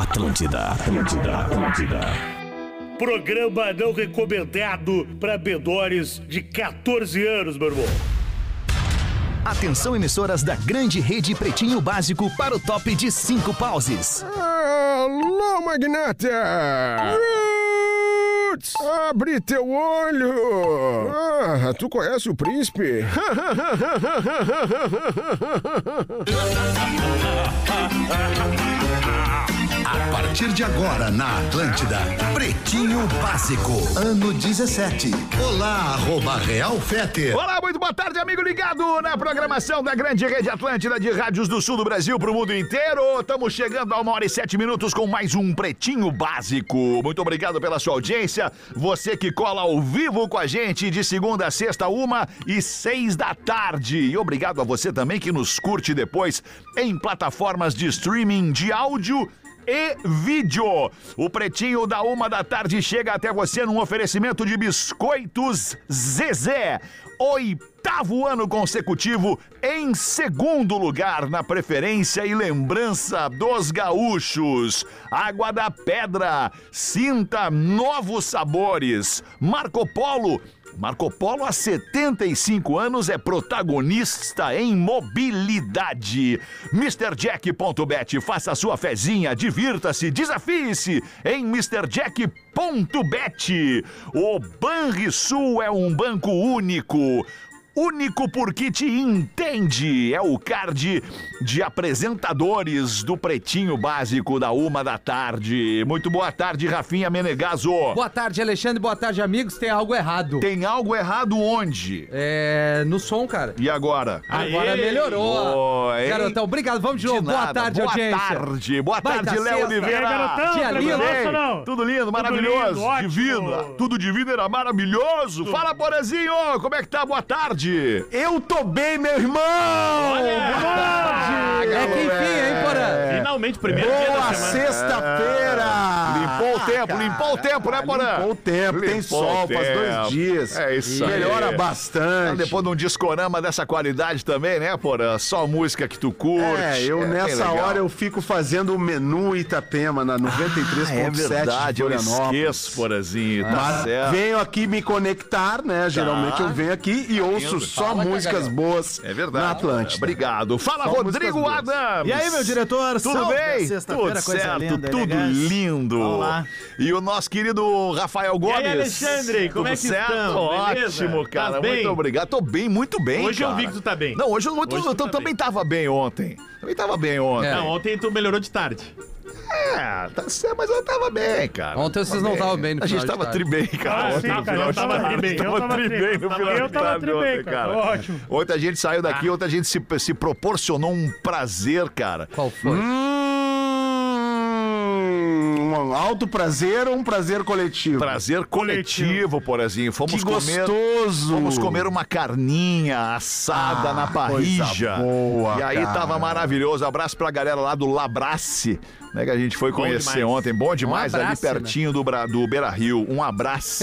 Atlântida. Programa não recomendado para menores de 14 anos, meu irmão. Atenção, emissoras da grande rede Pretinho Básico para o top de 5 pauses. Alô, magnata! Roots! Abre teu olho! Ah, tu conhece o príncipe? A partir de agora na Atlântida, Pretinho Básico, ano 17. Olá, @Real Feter. Olá, muito boa tarde, amigo ligado na programação da grande rede Atlântida de rádios do sul do Brasil pro mundo inteiro. Estamos chegando a 1h07 com mais um Pretinho Básico. Muito obrigado pela sua audiência. Você que cola ao vivo com a gente de segunda a sexta, 1h06 da tarde. E obrigado a você também que nos curte depois em plataformas de streaming de áudio e vídeo. O Pretinho da 1 da tarde chega até você num oferecimento de Biscoitos Zezé. 8º ano consecutivo em segundo lugar na preferência e lembrança dos gaúchos. Água da Pedra, sinta novos sabores. Marco Polo há 75 anos é protagonista em mobilidade. MrJack.bet, faça a sua fezinha, divirta-se, desafie-se em MrJack.bet. O Banrisul é um banco único. Único porque te entende. É o card de apresentadores do Pretinho Básico da 1 da tarde. Muito boa tarde, Rafinha Menegaso. Boa tarde, Alexandre. Boa tarde, amigos. Tem algo errado. Tem algo errado onde? No som, cara. E agora? Agora melhorou. Oi. Garotão, obrigado. Vamos de novo. Boa tarde, audiência. Boa tarde, Léo Oliveira. Garotão, Dia lindo. Tudo lindo, maravilhoso. Lindo, divino. Tudo divino era maravilhoso. Fala, Porazinho. Como é que tá? Boa tarde. Eu tô bem, meu irmão! É que enfim, hein, Porã? Finalmente, primeiro dia da Boa semana. sexta-feira! Limpou o tempo, né, Porã? Limpou o tempo, tem Limpou sol, o faz 2 tempo. dias. É isso aí. Melhora bastante. Depois de um discorama dessa qualidade também, né, Porã? Só música que tu curte. Eu nessa legal. hora eu fico fazendo o menu Itapema na 93.7 É verdade, de eu Florianópolis. esqueço, Porazinho, tá Mas certo. venho aqui me conectar, né? Geralmente eu venho aqui e ouço só músicas boas É verdade. na Atlântida. Obrigado. Fala, Só Rodrigo músicas boas. Adams. E aí, meu diretor? Tudo Salve bem? a sexta-feira, Tudo coisa certo, linda, tudo elegante. lindo. Vamos lá. E o nosso querido Rafael Gomes. aí, Alexandre, como é que Tudo certo? estamos? Beleza? Ótimo, cara. Tá bem? Muito obrigado. Tô bem, muito bem, Hoje cara. eu vi que tu tá bem. Não, hoje eu Hoje tu tá também bem. tava bem ontem. Também tava bem ontem. É. Não, ontem tu melhorou de tarde. Tá certo, mas eu tava bem, cara. Ontem vocês não estavam bem no A gente final de tava tarde. tri bem, cara. Ah, Ontem sim, no cara, final eu de tava tarde. tri bem, eu tava tri bem. no final Eu de tava tarde tri bem, ontem, cara. Ótimo. Ontem a gente saiu daqui, ontem a gente se proporcionou um prazer, cara. Qual foi? Um alto prazer ou um prazer coletivo? Prazer coletivo, Porazinho. Que gostoso! Fomos comer uma carninha assada na parrija. coisa boa, E aí cara. tava maravilhoso. Abraço pra galera lá do Labrace, né, que a gente foi conhecer demais. ontem. Bom demais, ali abraço, pertinho do Beira Rio. Um abraço.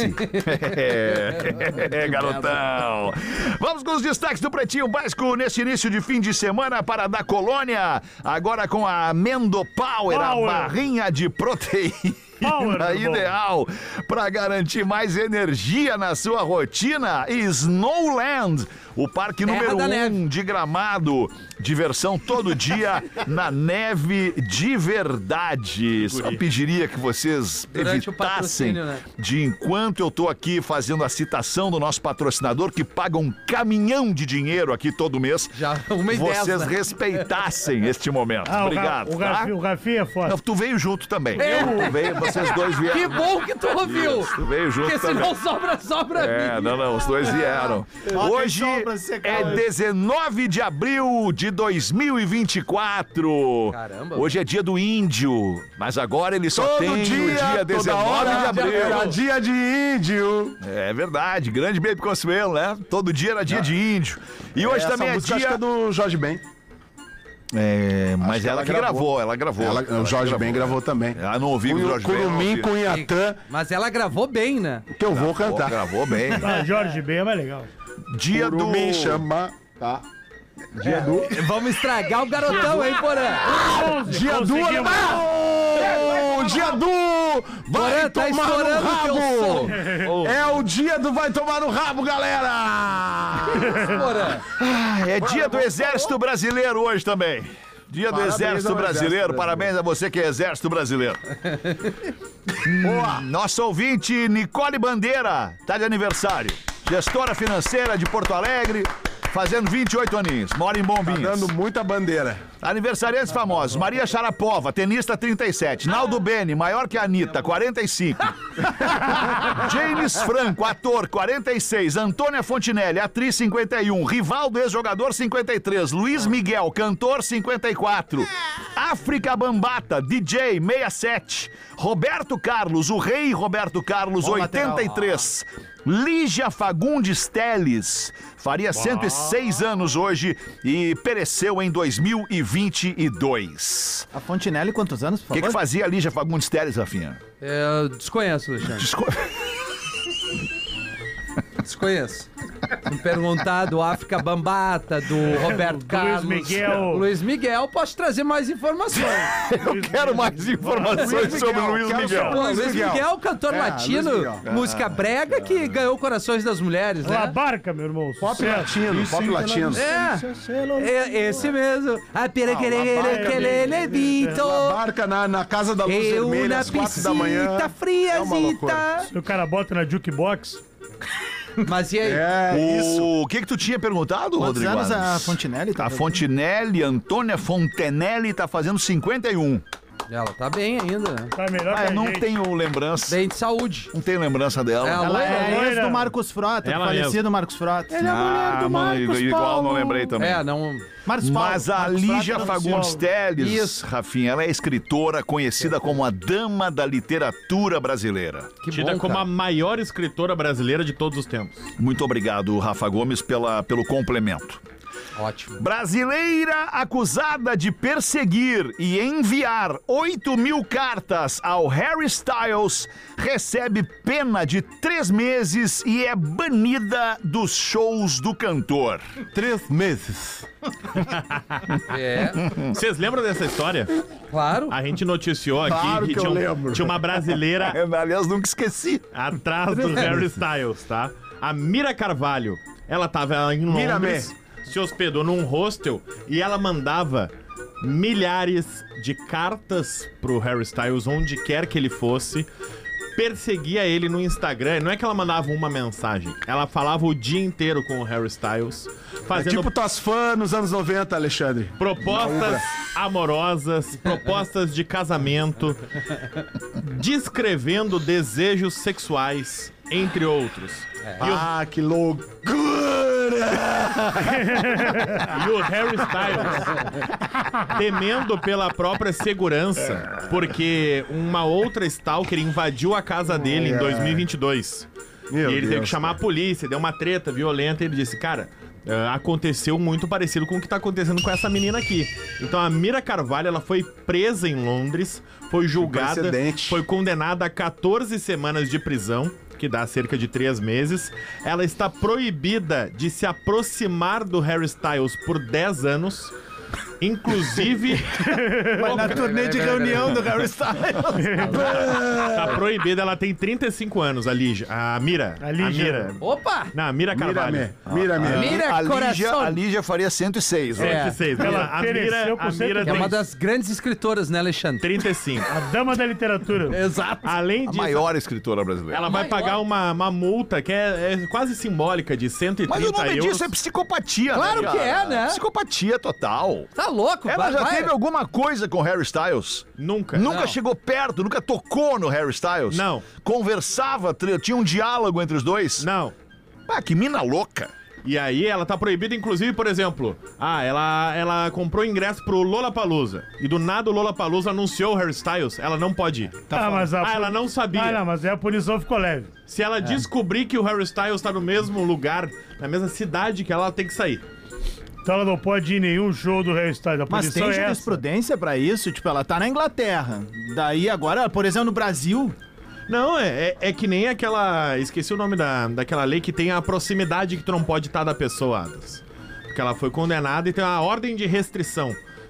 Garotão. Vamos com os destaques do Pretinho Básico nesse início de fim de semana para da Colônia. Agora com a Amendo Power, a Power. barrinha de proteína. Power, meu irmão. Ideal para garantir mais energia na sua rotina. Snowland, o parque Terra número da 1 neve. de Gramado, diversão todo dia na neve de verdade. Só pediria que vocês Durante o evitassem patrocínio, né? de enquanto eu tô aqui fazendo a citação do nosso patrocinador que paga um caminhão de dinheiro aqui todo mês. Já 1h10, Vocês né? respeitassem este momento. Obrigado. tá? O Rafinha é foda. Não, tu veio junto também. Tu veio, vocês dois vieram. Que bom que tu ouviu! Tu veio junto Porque também. senão sobra É, mim. não, os dois vieram. Hoje é 19 de abril de 2024. Caramba. Hoje é dia do índio, mas agora ele só Todo tem o dia 19 de abril. Era dia de índio. É verdade, grande Baby Consuelo, né? Todo dia era dia de índio. E hoje Essa também é música acho que dia... é do Jorge Ben. Mas que ela ela que gravou. gravou. O Jorge Ben gravou também. Ah, não ouvi o Jorge Ben. Curumim com Iatã, Mas ela gravou bem, né? que eu vou cantar. Gravou bem. Ah, Jorge Ben é mais legal. Dia do... Curumim chama, tá? Dia do... Vamos estragar o garotão, hein, Porã? Dia do... Conseguimos. dia do vai Tá tomar no estourando o teu som. rabo. É o dia do vai tomar no rabo, galera. Porã. É dia do Exército Brasileiro hoje também. Dia do Parabéns Exército ao Brasileiro. Exército Parabéns a você que é Exército Brasileiro. Boa. Nossa ouvinte Nicole Bandeira tá de aniversário. Gestora financeira de Porto Alegre, fazendo 28 aninhos. Mora em Tá Bombinhas. dando muita bandeira. Aniversariantes famosos. Maria Sharapova, tenista 37. Naldo Beni, maior que a Anitta, 45. James Franco, ator, 46. Antônia Fontinelli, atriz, 51. Rivaldo, ex-jogador, 53. Luiz Miguel, cantor, 54. África Bambata, DJ, 67. Roberto Carlos, o rei Roberto Carlos, 83. Lígia Fagundes Teles, faria 106 anos hoje e pereceu em 2022. A Fontinelli, quantos anos, por O que favor? fazia a Lígia Fagundes Teles, Rafinha? Eu desconheço, Alexandre. Desconheço. Me perguntar do África Bambata, do Roberto Carlos. Miguel. Luiz Miguel, posso trazer mais informações. Eu quero mais informações sobre o Luiz Miguel. Pô, Luiz Miguel, cantor latino, Luiz Miguel. música brega que ganhou corações das mulheres, La né? Barca, meu irmão. Pop Sucesso. latino, pop latino. Esse mesmo. A pera que ele vito. Barca na casa da luz Eu vermelha na às 4 da manhã. piscita É uma loucura. friazita. Se o cara bota na jukebox, Mas e aí? É isso. O que tu tinha perguntado, Quantos Rodrigo? anos a Adams? Fontinelli? A Fontinelli, Antônia Fontenelle, tá fazendo 51. Ela tá bem ainda, né? tá melhor que Ah, a eu não gente. tenho lembrança. Bem de saúde. Não tenho lembrança dela. Ela Ela é Loira. ex do Marcos Frota, Ela falecido Marcos Frota. Igual não lembrei também. Não. Marcos Paulo. Mas a Marcos Lígia Frota Fagundes Teles, Isso. Rafinha, ela é escritora conhecida como a dama da literatura brasileira. Que Tida bom, como cara. a maior escritora brasileira de todos os tempos. Muito obrigado, Rafa Gomes, pelo complemento. Ótimo. Brasileira acusada de perseguir e enviar 8.000 cartas ao Harry Styles recebe pena de 3 meses e é banida dos shows do cantor. 3 meses. É, Vocês lembram dessa história? claro. A gente noticiou aqui Claro que eu tinha, lembro. tinha uma brasileira Aliás, nunca esqueci. atrás do Harry Styles, tá? A Mira Carvalho. Ela tava em Londres, se hospedou num hostel e ela mandava milhares de cartas pro Harry Styles, onde quer que ele fosse, perseguia ele no Instagram. Não é que ela mandava uma mensagem, ela falava o dia inteiro com o Harry Styles, É fazendo tipo tuas fãs nos anos 90, Alexandre. propostas amorosas, propostas de casamento, descrevendo desejos sexuais, entre outros. Ah, que loucura! E o Harry Styles, temendo pela própria segurança, porque uma outra stalker invadiu a casa dele em 2022. Meu e ele teve Deus, que chamar a polícia, deu uma treta violenta e ele disse, cara, aconteceu muito parecido com o que tá acontecendo com essa menina aqui. Então a Mira Carvalho, ela foi presa em Londres, foi julgada, precedente. foi condenada a 14 semanas de prisão, que dá cerca de 3 meses. Ela está proibida de se aproximar do Harry Styles por 10 anos. Inclusive, Vai na turnê de reunião do Harry Styles. tá proibida. Ela tem 35 anos, a Lígia. A Mira. A Lígia. Mira. Opa! Não, a Mira Carvalho. Mira-me. Mira A coração. Lígia faria 106, né? 26. Ela A Mira, pereceu com a Mira Que é uma tem das grandes escritoras, né, Alexandre? 35. A dama da literatura. Exato. Além A disso, maior escritora brasileira. ela vai maior. pagar uma multa que é quase simbólica de 130 Mas o nome euros. disso é psicopatia, Claro né, que cara? é, né? Psicopatia total. Tá louco, Ela já vai. teve alguma coisa com Harry Styles? Nunca. Nunca Não. chegou perto, nunca tocou no Harry Styles? Não. Conversava, tinha um diálogo entre os dois? Não. Ah, que mina louca. E aí ela tá proibida, inclusive, por exemplo, ela comprou ingresso pro Lollapalooza e do nada o Lollapalooza anunciou o Harry Styles, ela não pode ir. Mas ela não sabia. Ah, não, mas aí a punição ficou leve. Se ela descobrir que o Harry Styles tá no mesmo lugar, na mesma cidade que ela tem que sair. Então ela não pode ir em nenhum show do Harry Styles. A Mas punição tem é essa. jurisprudência pra isso? Tipo, ela tá na Inglaterra. Daí agora, por exemplo, no Brasil... Não, é que nem aquela... Esqueci o nome daquela lei que tem a proximidade que tu não pode estar da pessoa, Adas. Porque ela foi condenada e tem uma ordem de restrição.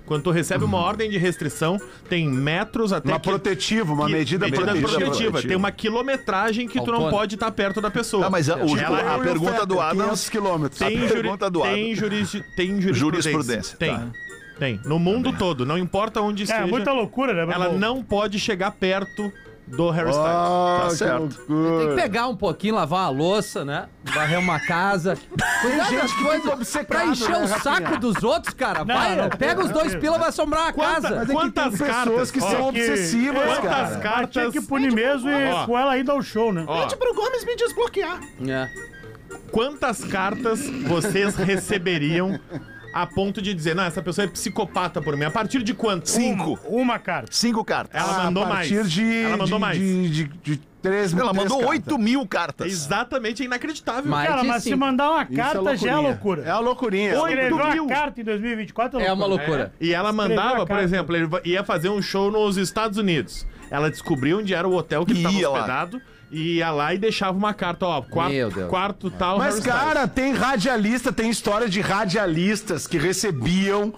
Quando tu recebe uma ordem de restrição, tem metros até Uma protetiva, uma medida protetiva. Tem uma quilometragem que tu não pode estar perto da pessoa. Ah, mas a pergunta do Adams... 500 quilômetros. Tem jurisprudência. Tem. No mundo todo, não importa onde esteja. É muita loucura, né? Ela não pode chegar perto do Harry Styles. Tá certo. Tem que pegar um pouquinho, lavar uma louça, né? Varrer uma casa. Cuidar das coisas pra encher o saco dos outros, cara. Vai, pega os 2 pila, vai assombrar a casa. Quantas pessoas cartas que são obsessivas, Quantas cara. cartas... Tinha que punir mesmo e com ela ainda ao show, né? Pede pro Gomes me desbloquear. Quantas cartas vocês receberiam a ponto de dizer, não, essa pessoa é psicopata por mim? A partir de quanto? 5. Uma carta. 5 cartas. Ela mandou mais. Ela mandou mais. De 3 Ela mandou 8.000 cartas. Exatamente, é inacreditável. Cara, mas se mandar uma carta já é loucura. É uma loucurinha. Escreveu uma carta em 2024 É uma loucura. E ela mandava, por exemplo, ele ia fazer um show nos Estados Unidos. Ela descobriu onde era o hotel que ele estava hospedado. E ia lá e deixava uma carta, ó, quarto tal. Mas, cara, tem radialista, tem história de radialistas que recebiam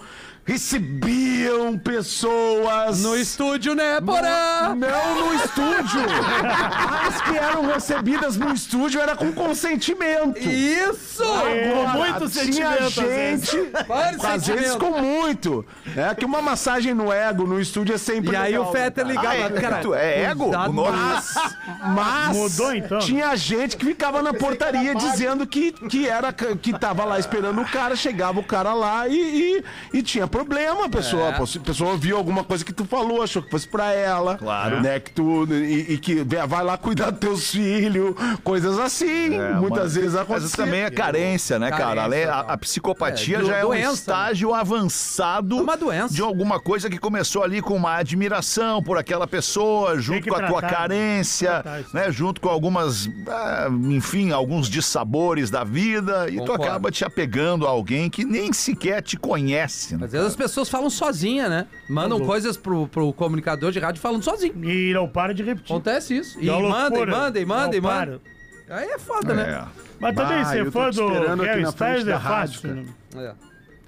pessoas... No estúdio, né, Porã? Não no estúdio. As que eram recebidas no estúdio era com consentimento. Isso! Agora, muito tinha sentimento, gente, às vezes com muito. É que uma massagem no ego no estúdio é sempre E aí legal, o Fetter cara. ligava. Cara, É ego? cuidado, Mas Mudou, então? tinha gente que ficava na portaria dizendo que tava lá esperando o cara, chegava o cara lá e tinha problema, a pessoa. A pessoa ouviu alguma coisa que tu falou, achou que fosse pra ela. Claro. Né, que tu, e que vai lá cuidar dos teus filhos, coisas assim. Muitas vezes acontece. Mas também é carência, né, cara? A psicopatia já é um estágio avançado uma doença. de alguma coisa que começou ali com uma admiração por aquela pessoa, junto com a tua carência, né? Junto com algumas, enfim, alguns dissabores da vida. E tu acaba te apegando a alguém que nem sequer te conhece. Né, às vezes as pessoas falam sozinha, né? Mandam coisas pro comunicador de rádio falando sozinho. E não para de repetir. Acontece isso. E Dá mandem. para. Aí é foda, né? Mas também, ser eu tô fã te do esperando aqui Harry na frente Styles da é rádio, fácil. cara. Né?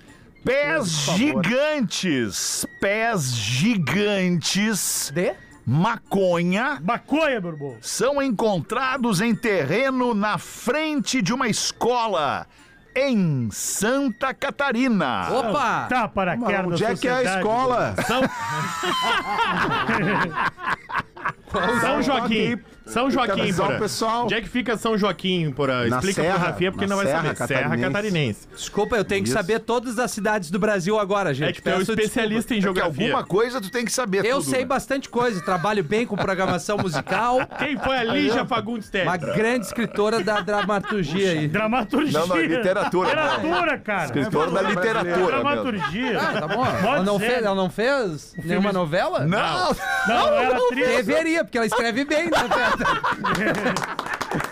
Pés gigantes, maconha, Maconha, meu irmão. são encontrados em terreno na frente de uma escola em Santa Catarina. Opa! Tá para a queda Onde da é que é a sociedade, escola? São Joaquim. São Joaquim, Porã. Pessoal. Onde é que fica São Joaquim, Porã? Na Explica Serra, pro Rafinha, porque na não vai Serra saber. Serra Catarinense. Desculpa, eu tenho que saber todas as cidades do Brasil agora, gente. É que tu é um especialista em Que geografia. alguma coisa tu tem que saber Eu tudo, sei né? bastante coisa, trabalho bem com programação musical. Quem foi a Lígia Fagundes Telles? Uma grande escritora da dramaturgia aí. Dramaturgia. Não, literatura. Literatura, cara. Escritor da literatura mesmo. Dramaturgia. Tá bom? Pode ser. Ela não fez nenhuma novela? Não! Não, era atriz. Deveria, porque ela escreve bem, né, Fetter?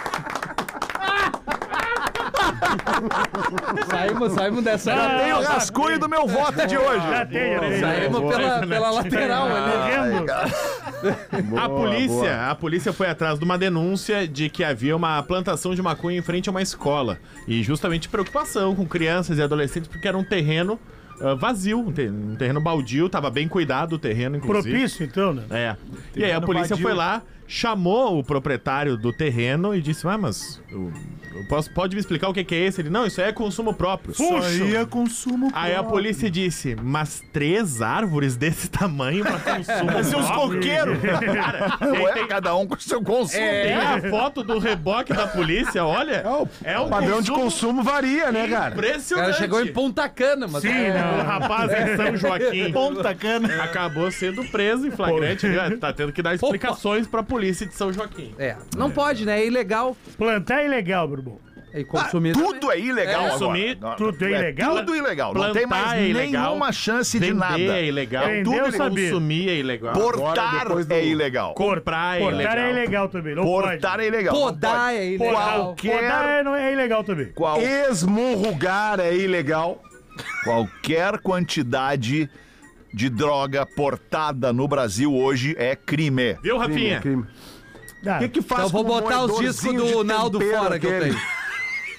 Saímos dessa. Já tem o rascunho do meu voto de hoje. Já tem. Saímos pela lateral ali. Correndo. A polícia foi atrás de uma denúncia de que havia uma plantação de maconha em frente a uma escola. E justamente preocupação com crianças e adolescentes, porque era um terreno vazio, um terreno baldio, tava bem cuidado o terreno, inclusive. Propício, então, né? É. E aí a polícia foi lá, chamou o proprietário do terreno e disse, mas pode me explicar o que é esse? Ele, não, isso aí é consumo próprio. Isso aí é consumo Aí a polícia disse, mas 3 árvores desse tamanho pra consumo Vai ser uns coqueiros. Ué, cada um com o seu consumo. Tem a foto do reboque da polícia, olha. É um padrão de consumo varia, né, cara? O impressionante. cara chegou em Punta Cana, mas... Sim, não. O rapaz em São Joaquim Ponta cana. acabou sendo preso em flagrante. Tá tendo que dar explicações pra polícia de São Joaquim. Não pode, né? É ilegal. Plantar é ilegal, meu irmão. E consumir Tudo é ilegal agora. consumir, tudo é ilegal? Tudo ilegal. Não Plantar tem mais é ilegal. nenhuma chance de nada. Vender é ilegal. Vender Tudo eu sabia. consumir é ilegal. Portar é ilegal. Comprar é Portar ilegal. é ilegal também. Não Portar pode. é ilegal. Podar é ilegal. Qualquer, Podar é ilegal também. Esmurrugar é ilegal. qualquer quantidade de droga portada no Brasil hoje é crime. Viu, Rafinha? Crime. O que faz Então eu vou com o botar os discos moedorzinho do de Naldo tempero fora que eu aquele? tenho.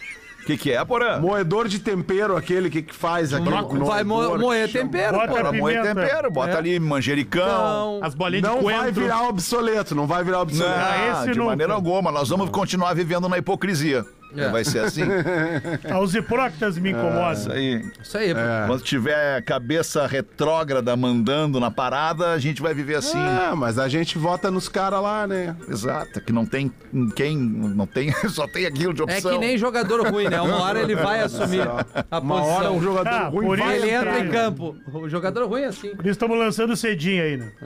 que é, Porã? Moedor de tempero, aquele que faz aqui. Vai moer tempero, Bota porra. Pra moer tempero, bota ali manjericão. As bolinhas Não de vai coentro. virar obsoleto, não vai virar obsoleto. esse De nunca. maneira alguma. Nós vamos continuar vivendo na hipocrisia. Vai ser assim. Os hipócritas me incomodam. Isso aí. Isso aí, pô. Quando tiver cabeça retrógrada mandando na parada, a gente vai viver assim. Mas a gente vota nos caras lá, né? Exato, que não tem quem, não tem, só tem aquilo de É opção. que nem jogador ruim, né? Uma hora ele vai assumir a Uma posição. hora um jogador Ah, ruim por vai isso- Ele entra em Entra. campo. O jogador ruim é assim. Por isso estamos lançando cedinho aí, né?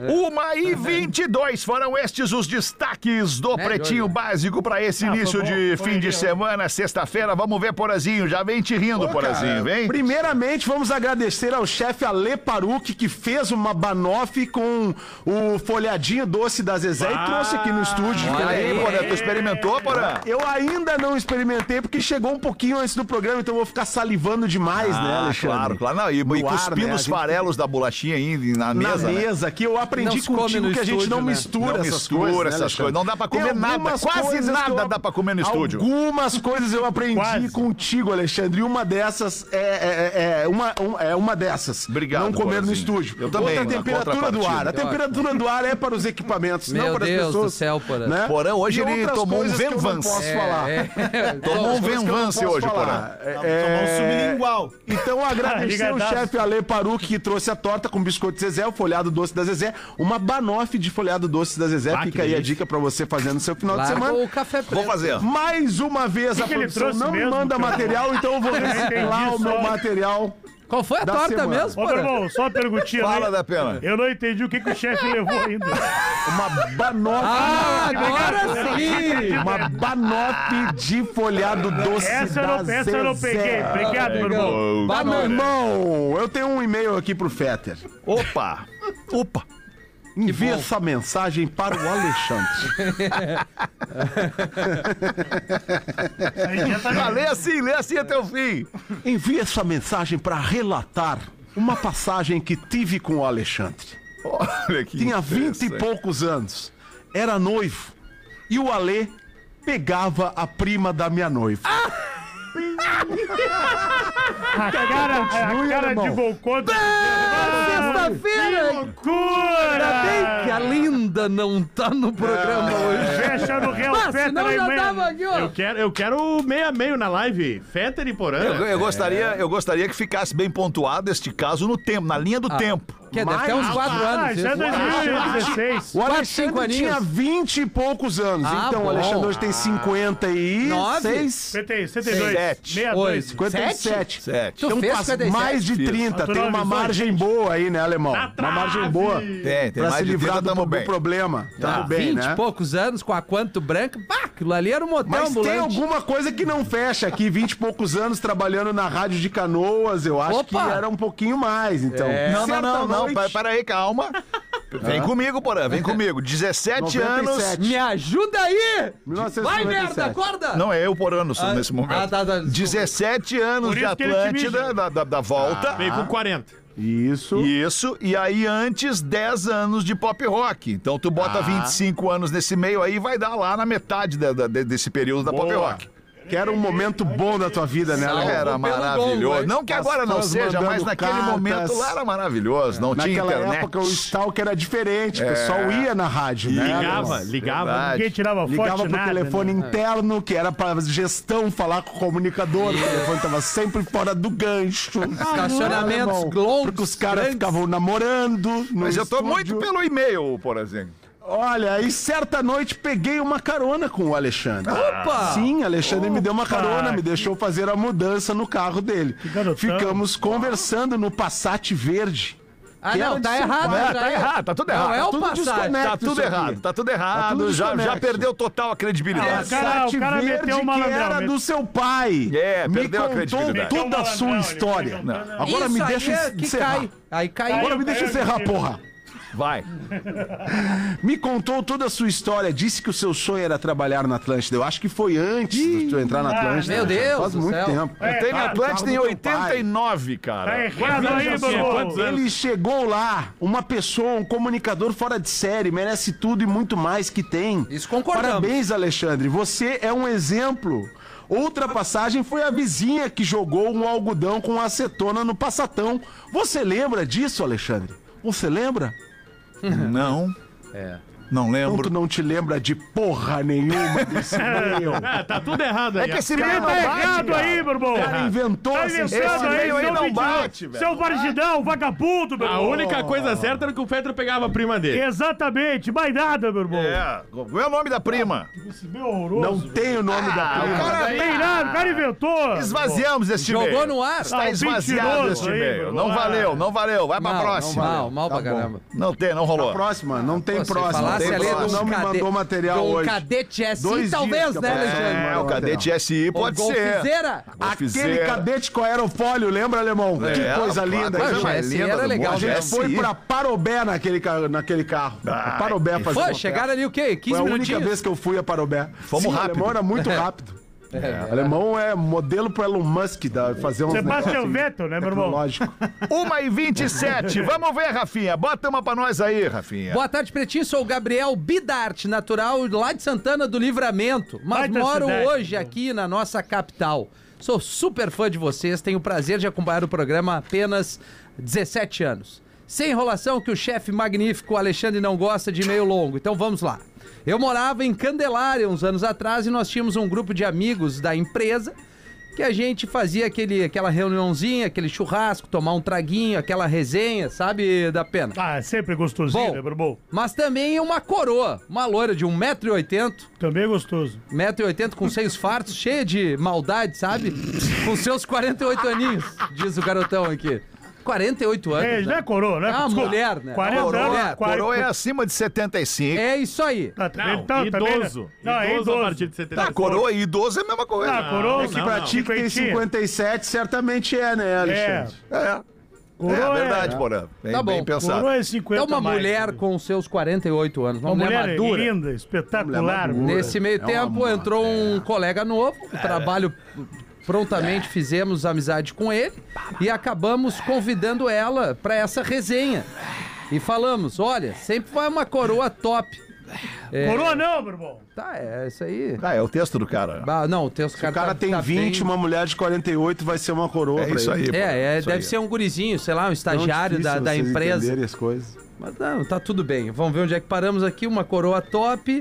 1h22 foram estes os destaques do Pretinho hoje. Básico para esse início foi bom, de foi fim de legal. semana, sexta-feira. Vamos ver, Porazinho. Já vem te rindo, Porazinho, vem. Primeiramente, vamos agradecer ao chefe Ale Parucchi, que fez uma banoffee com o folhadinho doce da Zezé e trouxe aqui no estúdio. E aí, Porã, tu experimentou, Porã? Eu ainda não experimentei, porque chegou um pouquinho antes do programa, então eu vou ficar salivando demais, né, Alexandre? Claro. Não, e No ar, cuspindo né? os A gente- farelos da bolachinha aí na Na mesa, né? mesa aqui, eu aprendi Não se come contigo no que a gente não estúdio, né? mistura Não essas mistura coisas. né, essas Alexandre? coisas. Não dá pra Tem comer nada. algumas Quase coisas que nada dá pra comer no estúdio. Algumas coisas eu aprendi Quase. contigo, Alexandre, e uma dessas é uma dessas. Obrigado, Não comer no Borazinho. estúdio. Eu também, Outra na temperatura do ar. A contrapartida. temperatura do ar é para os equipamentos, não Meu para as Deus pessoas. do céu, Porã. Né? Porã, hoje E ele outras tomou um coisas que eu não Venvance. posso falar. Tomou um Coisas que eu não Venvance posso hoje, falar. Porã. Tomar um sublingual. Então, agradecer o Ligadaço. chefe Ale Parucchi, que trouxe a torta com biscoito Zezé, o folhado doce da Zezé, uma banoffee de folhado doce da Zezé. Ah, que Fica aí a delícia. dica pra você fazer no seu final de Larga semana. o café preto. Vou fazer. Mais uma vez, a que ele produção trouxe não me mesmo, manda cara? material, então eu vou reciclar o entendi meu só. material. Qual foi a Da torta semana. mesmo, Ô, meu Porã? irmão, só uma perguntinha. Fala né? da pena. Eu não entendi o que o chefe levou ainda. Uma banoffee. Ah, agora sim! Uma banoffee de folhado doce Essa eu da não Zezé. peguei. Obrigado, meu irmão. Tá, meu irmão, eu tenho um e-mail aqui pro Fetter. Opa! Envie essa mensagem para o Alexandre. Aí já tá Lê assim até o fim. Envie essa mensagem para relatar uma passagem que tive com o Alexandre. Olha que Tinha 20 e poucos anos. Era noivo. E o Alê pegava a prima da minha noiva. a cara de irmão. Volconto. Sexta-feira! Ainda Loucura! bem que a Linda não tá no programa hoje. Fecha no Real Mas Feta senão lá em já Miami. tava aqui, ó. Eu quero meio a meio na live. Fetter e Porã. Eu gostaria que ficasse bem pontuado este caso no tempo, na linha do tempo. Que deve ter uns 4 Ah, anos. isso é isso. 2016. O 4, 5 Alexandre aninhos. tinha 20 e poucos anos. Ah, então, bom. o Alexandre hoje tem 56. 9? 72. Sete. 62. 57. Sete. Tu Então fez faz 57? mais de 30. Tem uma Atualizou, margem gente. boa aí, né, alemão? Uma margem boa. Tem Pra mais se de livrar 30, do, tamo do bem. problema. Tamo bem, 20 né? e poucos anos com a quanto branca. Pá, aquilo ali era um motel Mas tem ambulante. alguma coisa que não fecha aqui. 20 e poucos anos trabalhando na Rádio de Canoas. Eu acho que Opa! era um pouquinho mais, então. Não, Certa noite- Para aí, calma. Vem comigo, Porã, vem comigo. 17 anos. 97. Me ajuda aí! 1997. Vai, merda, acorda! Não, é eu, Porã, nesse momento. tá. 17 anos Por de isso que ele te Atlântida, da volta. Veio com 40. Isso. Isso, e aí antes 10 anos de pop rock. Então tu bota 25 anos nesse meio aí, vai dar lá na metade desse período da pop Boa. rock. Que era um momento bom da tua vida, né, Salvo Léo? Era pelo maravilhoso. gongo, hein? Não que As agora não fãs seja, mas mandando naquele cartas. momento lá era maravilhoso. Não tinha Naquela internet. época o stalk era diferente, o pessoal ia na rádio, né? Ligava. Verdade. Ninguém tirava foto, Ligava pro nada, telefone né? interno, que era pra gestão falar com o comunicador. O telefone tava sempre fora do gancho. Estacionamentos Irmão, longos, Porque os caras grandes. ficavam namorando. No Mas eu tô estúdio. muito pelo e-mail, por exemplo. Olha, e certa noite peguei uma carona com o Alexandre. Opa! Sim, Alexandre me deu uma carona, me deixou fazer a mudança no carro dele. garotão. Ficamos conversando no Passat verde. Ah, Que não, era tá de São errado. Paulo. já Tá errado, tá tudo errado. Não, é o Tudo Passat. desconecta. Tá tudo isso aqui. errado, tá tudo errado. tudo já desconexo. perdeu total a credibilidade. o cara meteu uma que malandrão, era meteu- do seu pai. É, me perdeu a contou credibilidade. toda a sua Meteu um história. malandrão, ele Agora me Isso deixa aí é que encerrar. cai. Aí caiu. Agora me deixa encerrar, porra. Vai. Me contou toda a sua história, disse que o seu sonho era trabalhar na Atlântida. Eu acho que foi antes de tu entrar na Atlântida. meu Deus Faz do muito céu. tempo. É, Tem na tá, Atlântida em carro do teu pai. 89, Tá cara. errado aí, Bruno. Ele chegou lá, uma pessoa, um comunicador fora de série, merece tudo e muito mais que tem. Isso concordamos. Parabéns, Alexandre. Você é um exemplo. Outra passagem foi a vizinha que jogou um algodão com acetona no passatão. Você lembra disso, Alexandre? Você lembra? Não. Não Então lembro. tu não te lembra de porra nenhuma desse e-mail. Tá tudo errado aí. É que esse meio não Tá bate, errado cara. aí, meu irmão. O cara inventou Tá esse inventando aí, meio aí seu não mentiroso. bate, velho. Seu vargidão, vagabundo, meu A irmão. única coisa certa era que o Fetter pegava a prima dele. Exatamente, mais nada, meu irmão. Qual é o nome da prima? Esse meu horroroso. Não tem o nome da prima. Não tem nada, o cara inventou. Esvaziamos este e-mail. Jogou no ar. Está Ah, esvaziado mentiroso este aí, e-mail. meu Não irmão. valeu, não valeu. Vai pra próxima. Mal pra caramba. Não tem, não rolou. Próxima, não tem Pô, se próxima. falasse Tem ali próxima. de um Não me mandou material de um hoje. cadete SI, 2 talvez, dias né, que Alexandre? É, o cadete SI pode ser. Golfizeira. Aquele cadete com aerofólio, lembra, Alemão? Que coisa linda. claro, Isso, esse era legal, A gente né? foi pra Parobé naquele carro. Parobé fazer Pô, uma chegaram ali o quê? 15 Foi a única minutinhos? vez que eu fui a Parobé. Fomos rápido. O alemão era muito rápido. O alemão é modelo pro Elon Musk fazer uns Sebastian Vettel, né, meu irmão? tecnológico. 1h27. Vamos ver, Rafinha. Bota uma pra nós aí, Rafinha. Boa tarde, Pretinho. Sou o Gabriel Bidart, natural lá de Santana do Livramento, mas Baita moro cidade, hoje meu. aqui na nossa capital. Sou super fã de vocês, tenho o prazer de acompanhar o programa há apenas 17 anos. Sem enrolação, que o chefe magnífico Alexandre não gosta de e-mail longo, então vamos lá. Eu morava em Candelária uns anos atrás e nós tínhamos um grupo de amigos da empresa que a gente fazia aquela reuniãozinha, aquele churrasco, tomar um traguinho, aquela resenha, sabe, da pena. Ah, sempre gostosinho, Bom. né, meu irmão? Mas também uma coroa, uma loira de 1,80 m, Também é gostoso. 1,80 m com seios fartos, cheia de maldade, sabe? Com seus 48 aninhos, diz o garotão aqui. 48 anos. É, né? não é coroa, né? É uma Desculpa. mulher, né? 40 É uma anos. mulher. Coroa é acima de 75. É isso aí. Tá, também, Não, também, idoso. Não, é Idoso idoso. a partir de 70. Ah, coroa e idoso é a mesma coisa. Ah, coroa Não, que não, pra não. ti Que tem 57, certamente é, né, Alexandre? É Coroa verdade, Porã. Bem, Tá bom. bem pensado. Coroa é 50 Então uma mais, mulher né? com seus 48 anos, uma Uma mulher mulher madura. linda, espetacular. Nesse meio tempo entrou um colega novo, o trabalho prontamente fizemos amizade com ele e acabamos convidando ela para essa resenha. E falamos, olha, sempre vai uma coroa top. Coroa não, meu irmão. Tá, é isso aí. Ah, é o texto do cara. Não, tem os O cara tem 20, uma mulher de 48 vai ser uma coroa É pra isso ele. aí. Porã, isso deve aí. ser um gurizinho, sei lá, um Tão estagiário difícil da vocês empresa. entenderem as coisas. Mas não, tá tudo bem. Vamos ver onde é que paramos aqui. Uma coroa top.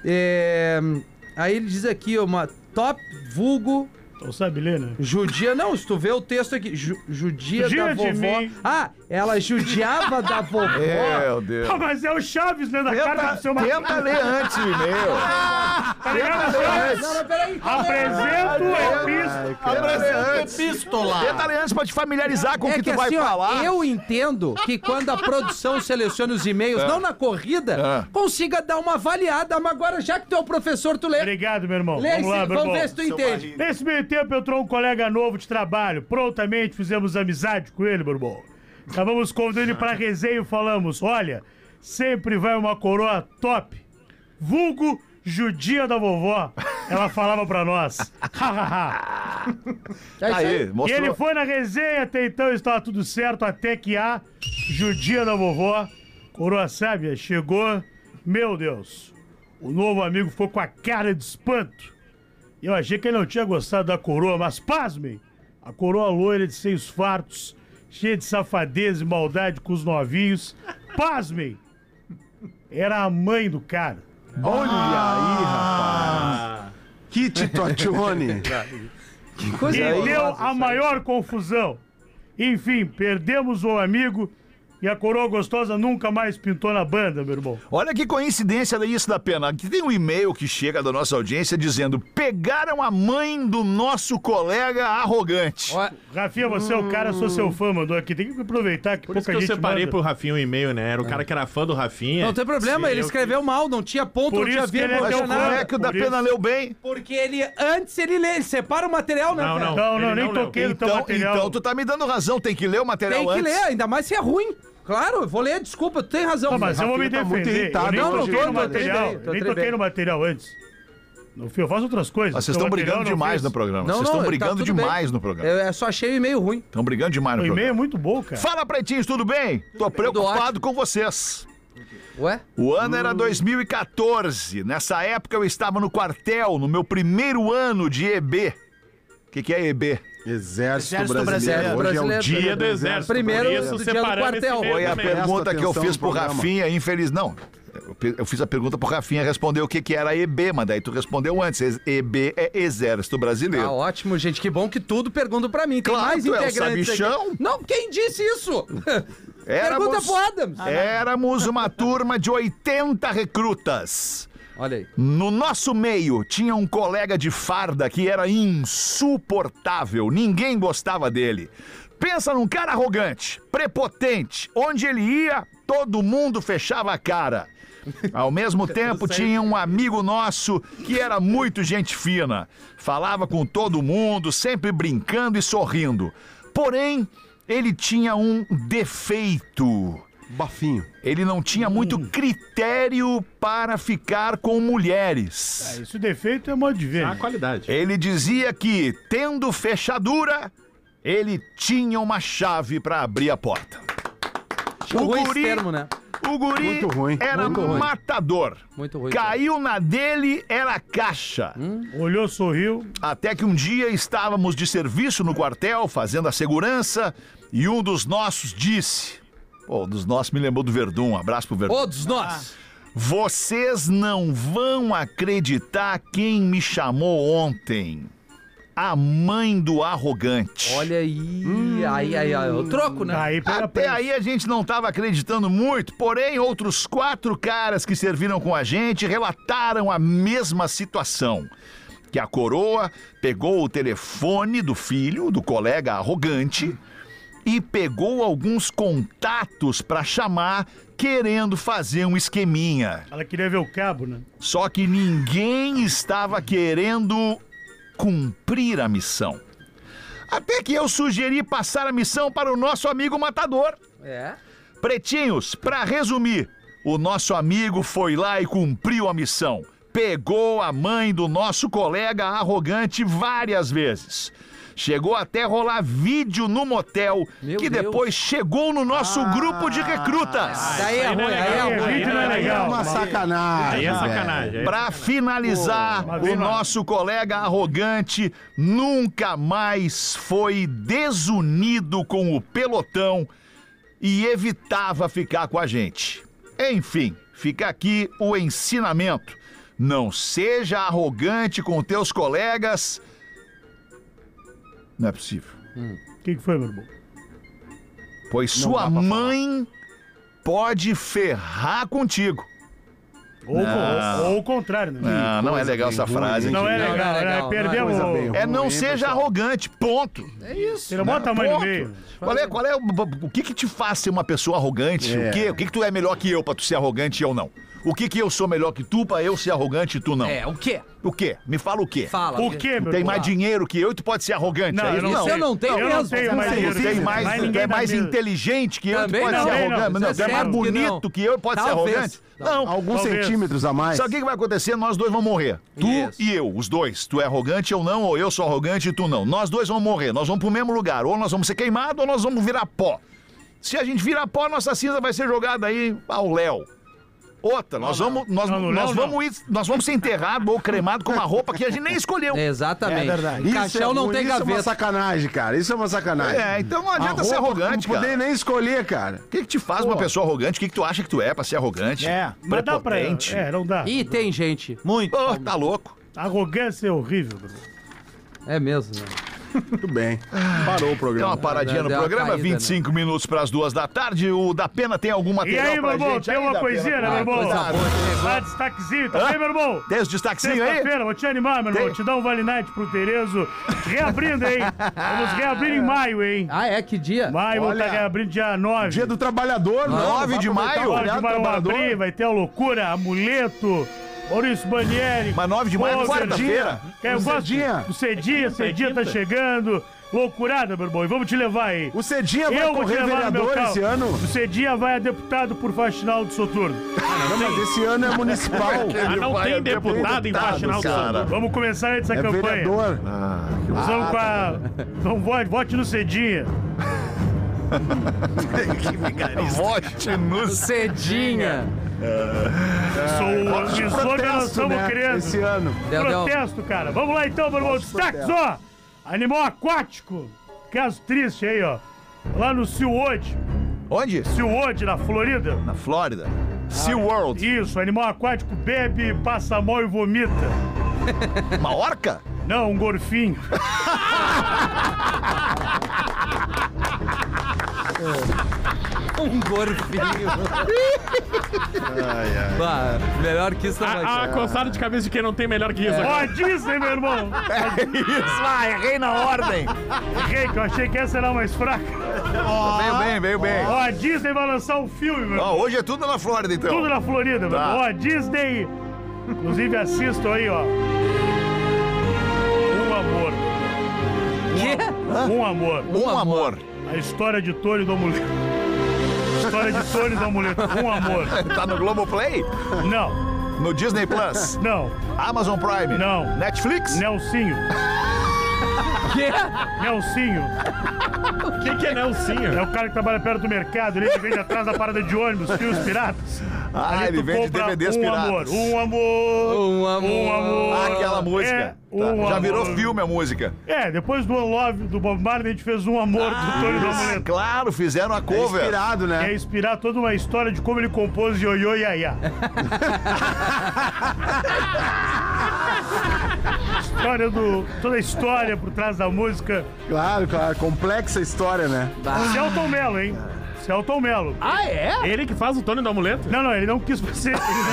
Aí ele diz aqui, uma top vulgo Então sabe ler, né? judia. Não, se tu vê o texto aqui. Judia Judia da de vovó. mim. Ah, ela judiava da vovó. Meu Deus. Ah, mas é o Chaves, né? Da carta do seu marido. Tenta ler antes o e-mail. Tá ligado? Não, peraí. Apresento epístola. Tenta ler antes pra te familiarizar com o É que que tu vai assim, ó, falar. eu entendo que quando a produção seleciona os e-mails, não na corrida, consiga dar uma avaliada. Mas agora, já que tu é o professor, tu lê. Obrigado, meu irmão. Lê Vamos lá, meu vamos irmão. ver se tu entende. Nesse meio tempo entrou um colega novo de trabalho. Prontamente fizemos amizade com ele, meu irmão. Acabamos convidando ele pra resenha e falamos: olha, sempre vai uma coroa top. Vulgo judia da vovó. Ela falava pra nós. É isso Aí, E mostrou. ele foi na resenha, até então estava tudo certo, até que a judia da vovó, coroa sábia, chegou. Meu Deus, o novo amigo ficou com a cara de espanto. Eu achei que ele não tinha gostado da coroa, mas pasmem, a coroa loira de seios fartos, cheia de safadeza e maldade com os novinhos, pasmem, era a mãe do cara. Olha aí, rapaz. Que titocione. Que coisa E horrorosa deu isso a aí. maior confusão. Enfim, perdemos o amigo e a coroa gostosa nunca mais pintou na banda, meu irmão. Olha que coincidência isso da pena. Aqui tem um e-mail que chega da nossa audiência dizendo: pegaram a mãe do nosso colega arrogante. Ó, Rafinha, você é o cara, sou seu fã, mandou aqui. Tem que aproveitar que Por isso pouca que eu gente separei manda. pro Rafinha um e-mail, né? Era o cara que era fã do Rafinha. Não tem problema, Sim, ele eu escreveu mal, não tinha ponto, Por não tinha isso que ele vírgula, é não teu tinha fã. nada. Como é que o da por pena isso. leu bem? Porque antes ele lê, ele separa o material, né? Não, velho? não. Não, Ele nem não leu. toquei no teu material. Então tu tá me dando razão, tem que ler o material Tem que antes. ler, ainda mais se é ruim. Claro, eu vou ler, desculpa, tu tem razão. Tá, mas eu vou me Rafinha tá muito defender. irritado. Eu nem Não, não toquei tô, no tô material. bem, tô Nem bem. toquei no material antes. No fio, eu faço outras coisas. Vocês Teu estão material brigando não demais fez. no programa. Não, Vocês não, estão tá brigando tudo demais bem. no programa. Eu só achei o e-mail ruim. Estão brigando demais no O e-mail é programa. muito bom, cara. Fala, pretinhos, tudo bem? Tô preocupado com vocês. Ué? O ano era 2014. Nessa época eu estava no quartel, no meu primeiro ano de EB. O que é EB? Exército Brasileiro. Brasileiro. Hoje é o Brasileiro. Dia do Exército. Primeiro por isso do dia do separamos quartel. esse mês Foi a também. pergunta que eu atenção fiz no pro programa. Rafinha, infeliz. Não. Eu fiz a pergunta pro Rafinha responder o que era EB, mas daí tu respondeu antes. EB é Exército Brasileiro. Ah, ótimo, gente. Que bom que tudo perguntam pra mim. Tem Claro, mais tu é o integrantes aqui. sabichão. Não, quem disse isso? Pergunta pro Adams. Éramos uma turma de 80 recrutas. Olha aí. No nosso meio tinha um colega de farda que era insuportável, ninguém gostava dele. Pensa num cara arrogante, prepotente, onde ele ia, todo mundo fechava a cara. Ao mesmo tempo tinha um amigo nosso que era muito gente fina, falava com todo mundo, sempre brincando e sorrindo. Porém, ele tinha um defeito. Bafinho. Ele não tinha muito critério para ficar com mulheres. Isso defeito é modo de ver. A qualidade. Ele dizia que, tendo fechadura, ele tinha uma chave para abrir a porta. Ruim esse termo, né? O guri Muito ruim, era muito ruim. matador. Muito ruim. Caiu na dele, era caixa. Olhou, sorriu. Até que um dia estávamos de serviço no quartel, fazendo a segurança, e um dos nossos disse... Pô, dos nossos me lembrou do Verdun, um abraço pro Verdun. Todos nós. Vocês não vão acreditar quem me chamou ontem. A mãe do arrogante. Olha aí. Aí, o troco, né? Aí pega Até aí a gente não estava acreditando muito, porém outros 4 caras que serviram com a gente relataram a mesma situação. Que a coroa pegou o telefone do filho, do colega arrogante, e pegou alguns contatos para chamar, querendo fazer um esqueminha. Ela queria ver o cabo, né? Só que ninguém estava querendo cumprir a missão. Até que eu sugeri passar a missão para o nosso amigo matador. É. Pretinhos, para resumir, o nosso amigo foi lá e cumpriu a missão. Pegou a mãe do nosso colega arrogante várias vezes. Chegou até rolar vídeo no motel, Meu que Deus. depois chegou no nosso grupo de recrutas. Daí é ruim, aí é ruim. Vídeo não é É legal. uma sacanagem. Aí é velho. sacanagem. aí. Pra finalizar, Pô, o nosso colega arrogante nunca mais foi desunido com o pelotão e evitava ficar com a gente. Enfim, fica aqui o ensinamento. Não seja arrogante com teus colegas. Não é possível. O que foi, meu irmão? Pois sua mãe pode ferrar contigo. Ou o contrário, né? Não é legal essa frase. Não é Não, legal, não é legal, né? não Perdeu coisa o... bem ruim. É não Ruim, seja pessoal. arrogante, ponto. É isso. Tira bota a mãe no Ponto. meio. Qual é o que te faz ser uma pessoa arrogante? É. O que tu é melhor que eu pra tu ser arrogante e eu não? O que eu sou melhor que tu pra eu ser arrogante e tu não? É, o quê? O quê? Me fala o quê? Fala. O quê, meu Tem irmão? mais dinheiro que eu e tu pode ser arrogante. Não, é eu isso? não Isso eu não tenho Eu mesmo. não tenho Você mais tem dinheiro. Tu é Mas mais, ninguém tu é dá mais medo. inteligente que eu e tu Também pode não, ser também arrogante. não. Não, Isso tu é é mais certo que bonito não. que eu e pode ser Talvez. arrogante. Não. Alguns Talvez. centímetros a mais. Sabe o que vai acontecer? Nós dois vamos morrer. Tu Isso. e eu, os dois. Tu é arrogante, eu não, ou eu sou arrogante e tu não. Nós dois vamos morrer. Nós vamos pro mesmo lugar. Ou nós vamos ser queimados ou nós vamos virar pó. Se a gente virar pó, nossa cinza vai ser jogada aí ao léu. Outra, nós vamos ser enterrados ou cremados com uma roupa que a gente nem escolheu. Exatamente. É verdade. O caixão não ruim, tem isso é uma gaveta. sacanagem, cara. Isso é uma sacanagem. É, então não A adianta ser roupa arrogante, tu não poder cara. nem escolher, cara. O que te faz uma pessoa arrogante? O que tu acha que tu é pra ser arrogante? É, Mas dá pra... Prepotente? não dá. E tem gente. Muito. Ô, tá louco. Arrogância é horrível, meu irmão. É mesmo, né? Muito bem. Parou o Tem programa. uma paradinha no Deu uma programa, caída, 25 minutos pras 2h. O da Pena tem algum E material aí, meu pra irmão, gente? tem aí, uma da coisinha, Pena? né, meu irmão? coisa boa, Dá destaquezinho, tá bem, meu irmão? Tem os destaquezinhos aí? Sexta-feira, vou te animar, meu irmão. Tem. Te dar um Vale Night pro Terezo. Reabrindo, hein? Vamos reabrir em maio, hein? Ah, é? Que dia? Maio, vamos Olha. estar reabrindo dia 9. Dia do Trabalhador, não. 9 de Vai aproveitar maio? o 9 de feriado maio do vamos abrir, trabalhador. vai ter a Loucura, Amuleto, Maurício Banieri. Mas 9 de maio é Poser, quarta-feira. Eu gosto. Cedinha. O Cedinha tá chegando. Loucurada, meu irmão. E vamos te levar aí. O Cedinha vai Eu vou te correr levar no meu vereador carro. esse ano? O Cedinha vai a deputado por Faxinal do Soturno. Não, mas esse ano é municipal. Ah, não vai tem é deputado em Faxinal do cara. Sul. Vamos começar essa É campanha. vereador. Nós vamos com a... Então vote no Cedinha. Vote no Cedinha. Sou o slogan nós estamos criando. Esse ano. Protesto, cara. Vamos lá então, meu irmão. Destaques, ó. Animal aquático. Caso triste aí, ó. Lá no SeaWorld. Onde? SeaWorld, na Florida. Na Flórida. SeaWorld. Isso, animal aquático bebe, passa mal e vomita. Uma orca? Não, um golfinho. Um golfinho. Bah, melhor que isso não vai A ser. coçada de cabeça de quem não tem melhor que isso. Ó, a Disney, meu irmão. Isso, vai, errei na ordem. Errei, que eu achei que essa era a mais fraca. Veio bem. Ó, a Disney vai lançar um filme, meu irmão. Ó, hoje é tudo na Flórida, então. Tudo na Florida, meu irmão. Ó, a Disney. Inclusive, assistam aí, ó. Um amor. Quê? Um amor. Um amor. A história de Tony do Amuleto. História de Tony do Amuleto. Um amor. Tá no Globoplay? Não, No Disney Plus? não. Amazon Prime? Não. Netflix? Nelsinho. Quê? Nelsinho. Quem que é Nelsinho? É o cara que trabalha perto do mercado, ele que vende atrás da parada de ônibus, fios piratas. Ah, Ali ele tu vende compra DVDs um piratas. amor, um amor. Um amor. Um amor. Ah, aquela música. É, Tá. um Já virou amor. filme a música. É, depois do One Love, do Bob Marley, a gente fez um amor do Tony do Amuleto. Claro, fizeram a cover. Inspirado, Que é né? inspirar toda uma história de como ele compôs Ioiô Iaiá. História do. Toda a história por trás da música. Claro. Complexa história, né? Celton Mello, hein? Celton Mello. Ah, é? Ele que faz o Tony do Amuleto? Não, ele não quis fazer.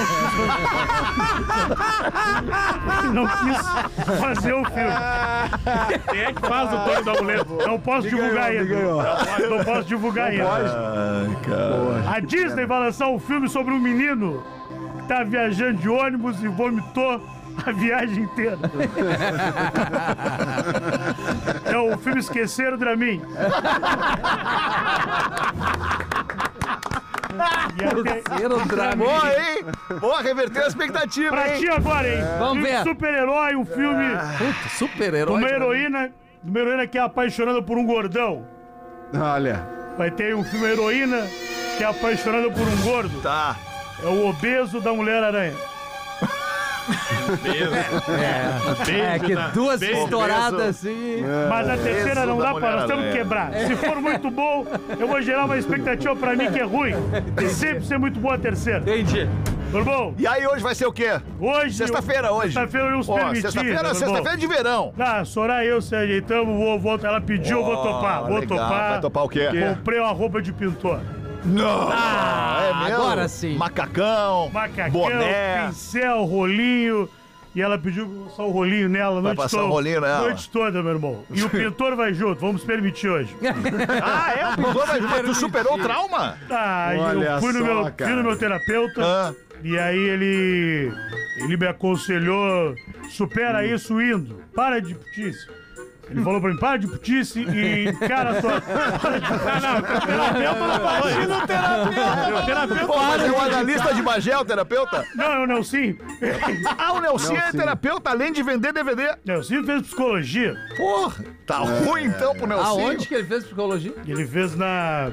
Ele não quis fazer o filme. Quem é que faz o Tony do Amuleto? Não posso divulgar ainda. Não posso divulgar ainda. Ai, cara. A Disney vai lançar um filme sobre um menino que tá viajando de ônibus e vomitou a viagem inteira. É o filme Esqueceram de mim. E até... Boa, hein? Boa, reverter a expectativa, Pra hein? ti agora, hein? Vamos ver. Super-herói, um filme Puta, super-herói. de uma heroína que é apaixonada por um gordão. Olha. Vai ter um filme Heroína que é apaixonada por um gordo. Tá. É o obeso da Mulher-Aranha. É que duas beijo, estouradas assim. Mas a terceira não da dá pra nós, temos que quebrar. Se for muito bom, eu vou gerar uma expectativa pra mim que é ruim. Tem sempre ser muito boa a terceira. Entendi. Meu irmão, E aí, hoje vai ser o quê? hoje... Sexta-feira, hoje. Sexta-feira eu nos Ó, permiti. sexta-feira meu irmão. sexta-feira de verão. Ah, Soraya e eu se ajeitamos, ela pediu, eu vou topar. Vou legal. topar. Vai topar o quê? Comprei uma roupa de pintor. Não! É mesmo? agora sim. Macacão, Macacão, boné. pincel, rolinho. E ela pediu pra eu passar o rolinho nela a noite passar toda. o rolinho nela. Noite toda, meu irmão. E o pintor vai junto, vamos permitir hoje. Ah, é? O pintor vai junto. Tu superou o trauma? Ah, Olha eu fui no, só, cara. meu terapeuta. Ah. E aí ele me aconselhou, supera isso indo. Para de putice. Ele falou pra mim, para de putice e encara a tua... Imagina o terapeuta. O terapeuta. Pô, mas é o analista de Bagé, o terapeuta? Não, Nelson. Ah, o Nelson é terapeuta, além de vender DVD. Nelson fez psicologia. Porra, tá ruim então pro Nelson. Aonde que ele fez psicologia? Ele fez na...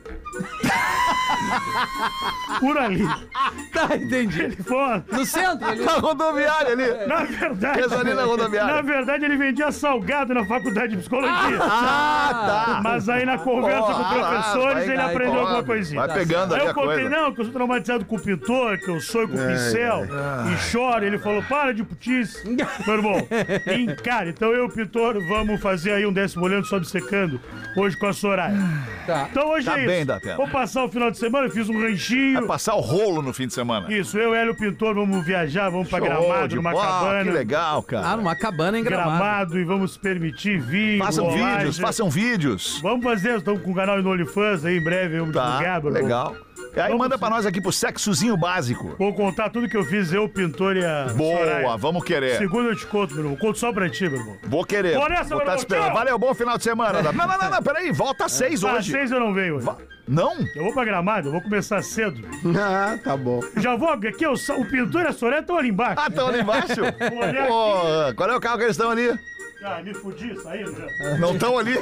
Por ali. Tá, entendi. Ele foi... No centro, ele... Na rodoviária ali. Na verdade... Fez ali na rodoviária. Na verdade, ele vendia salgado na faculdade de psicologia. Ah, tá. Mas aí na conversa Ó, com ah, professores, vai, ele vai, aprendeu ó, alguma coisinha. vai pegando Aí ali eu a contei, coisa. não, que eu sou traumatizado com o pintor, que eu sonho com o pincel e choro. Ele falou, para de putice, meu irmão. Cara, então eu e o pintor vamos fazer aí um 10º olhando só obcecando hoje com a Soraya. Tá. Então hoje Tá é bem, isso. Datena. Vou passar o final de semana, eu fiz um ranchinho. Vai passar o rolo no fim de semana. Isso, eu e Hélio Pintor vamos viajar, vamos pra Show Gramado, de numa bola, cabana. Que legal, cara. Ah, numa cabana em Gramado. Gramado e vamos permitir vinho, Façam rolagem. vídeos, façam vídeos. Vamos fazer, estamos com o canal no OnlyFans aí, em breve, vamos Tá, divulgar, meu irmão. legal. E aí Vamos manda sim. pra nós aqui pro sexozinho básico. Vou contar tudo que eu fiz, eu, o pintor e a Boa, Soraya. vamos querer. Segunda eu te conto, meu irmão. Conto só pra ti, meu irmão. Vou querer. Vou nessa, Vou meu tá irmão, te esperando. tchau. Valeu, bom final de semana. Não, peraí, volta às 6 Às hoje. 6 eu não venho hoje. Não? Eu vou pra Gramado, eu vou começar cedo. Ah, tá bom. Já vou, aqui o pintor e a Soraya estão ali embaixo. Ah, estão ali embaixo? olhar Pô, qual é o carro que eles estão ali? Ah, me fudi, saindo já. Não estão ali?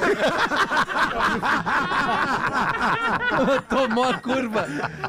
Tomou a curva.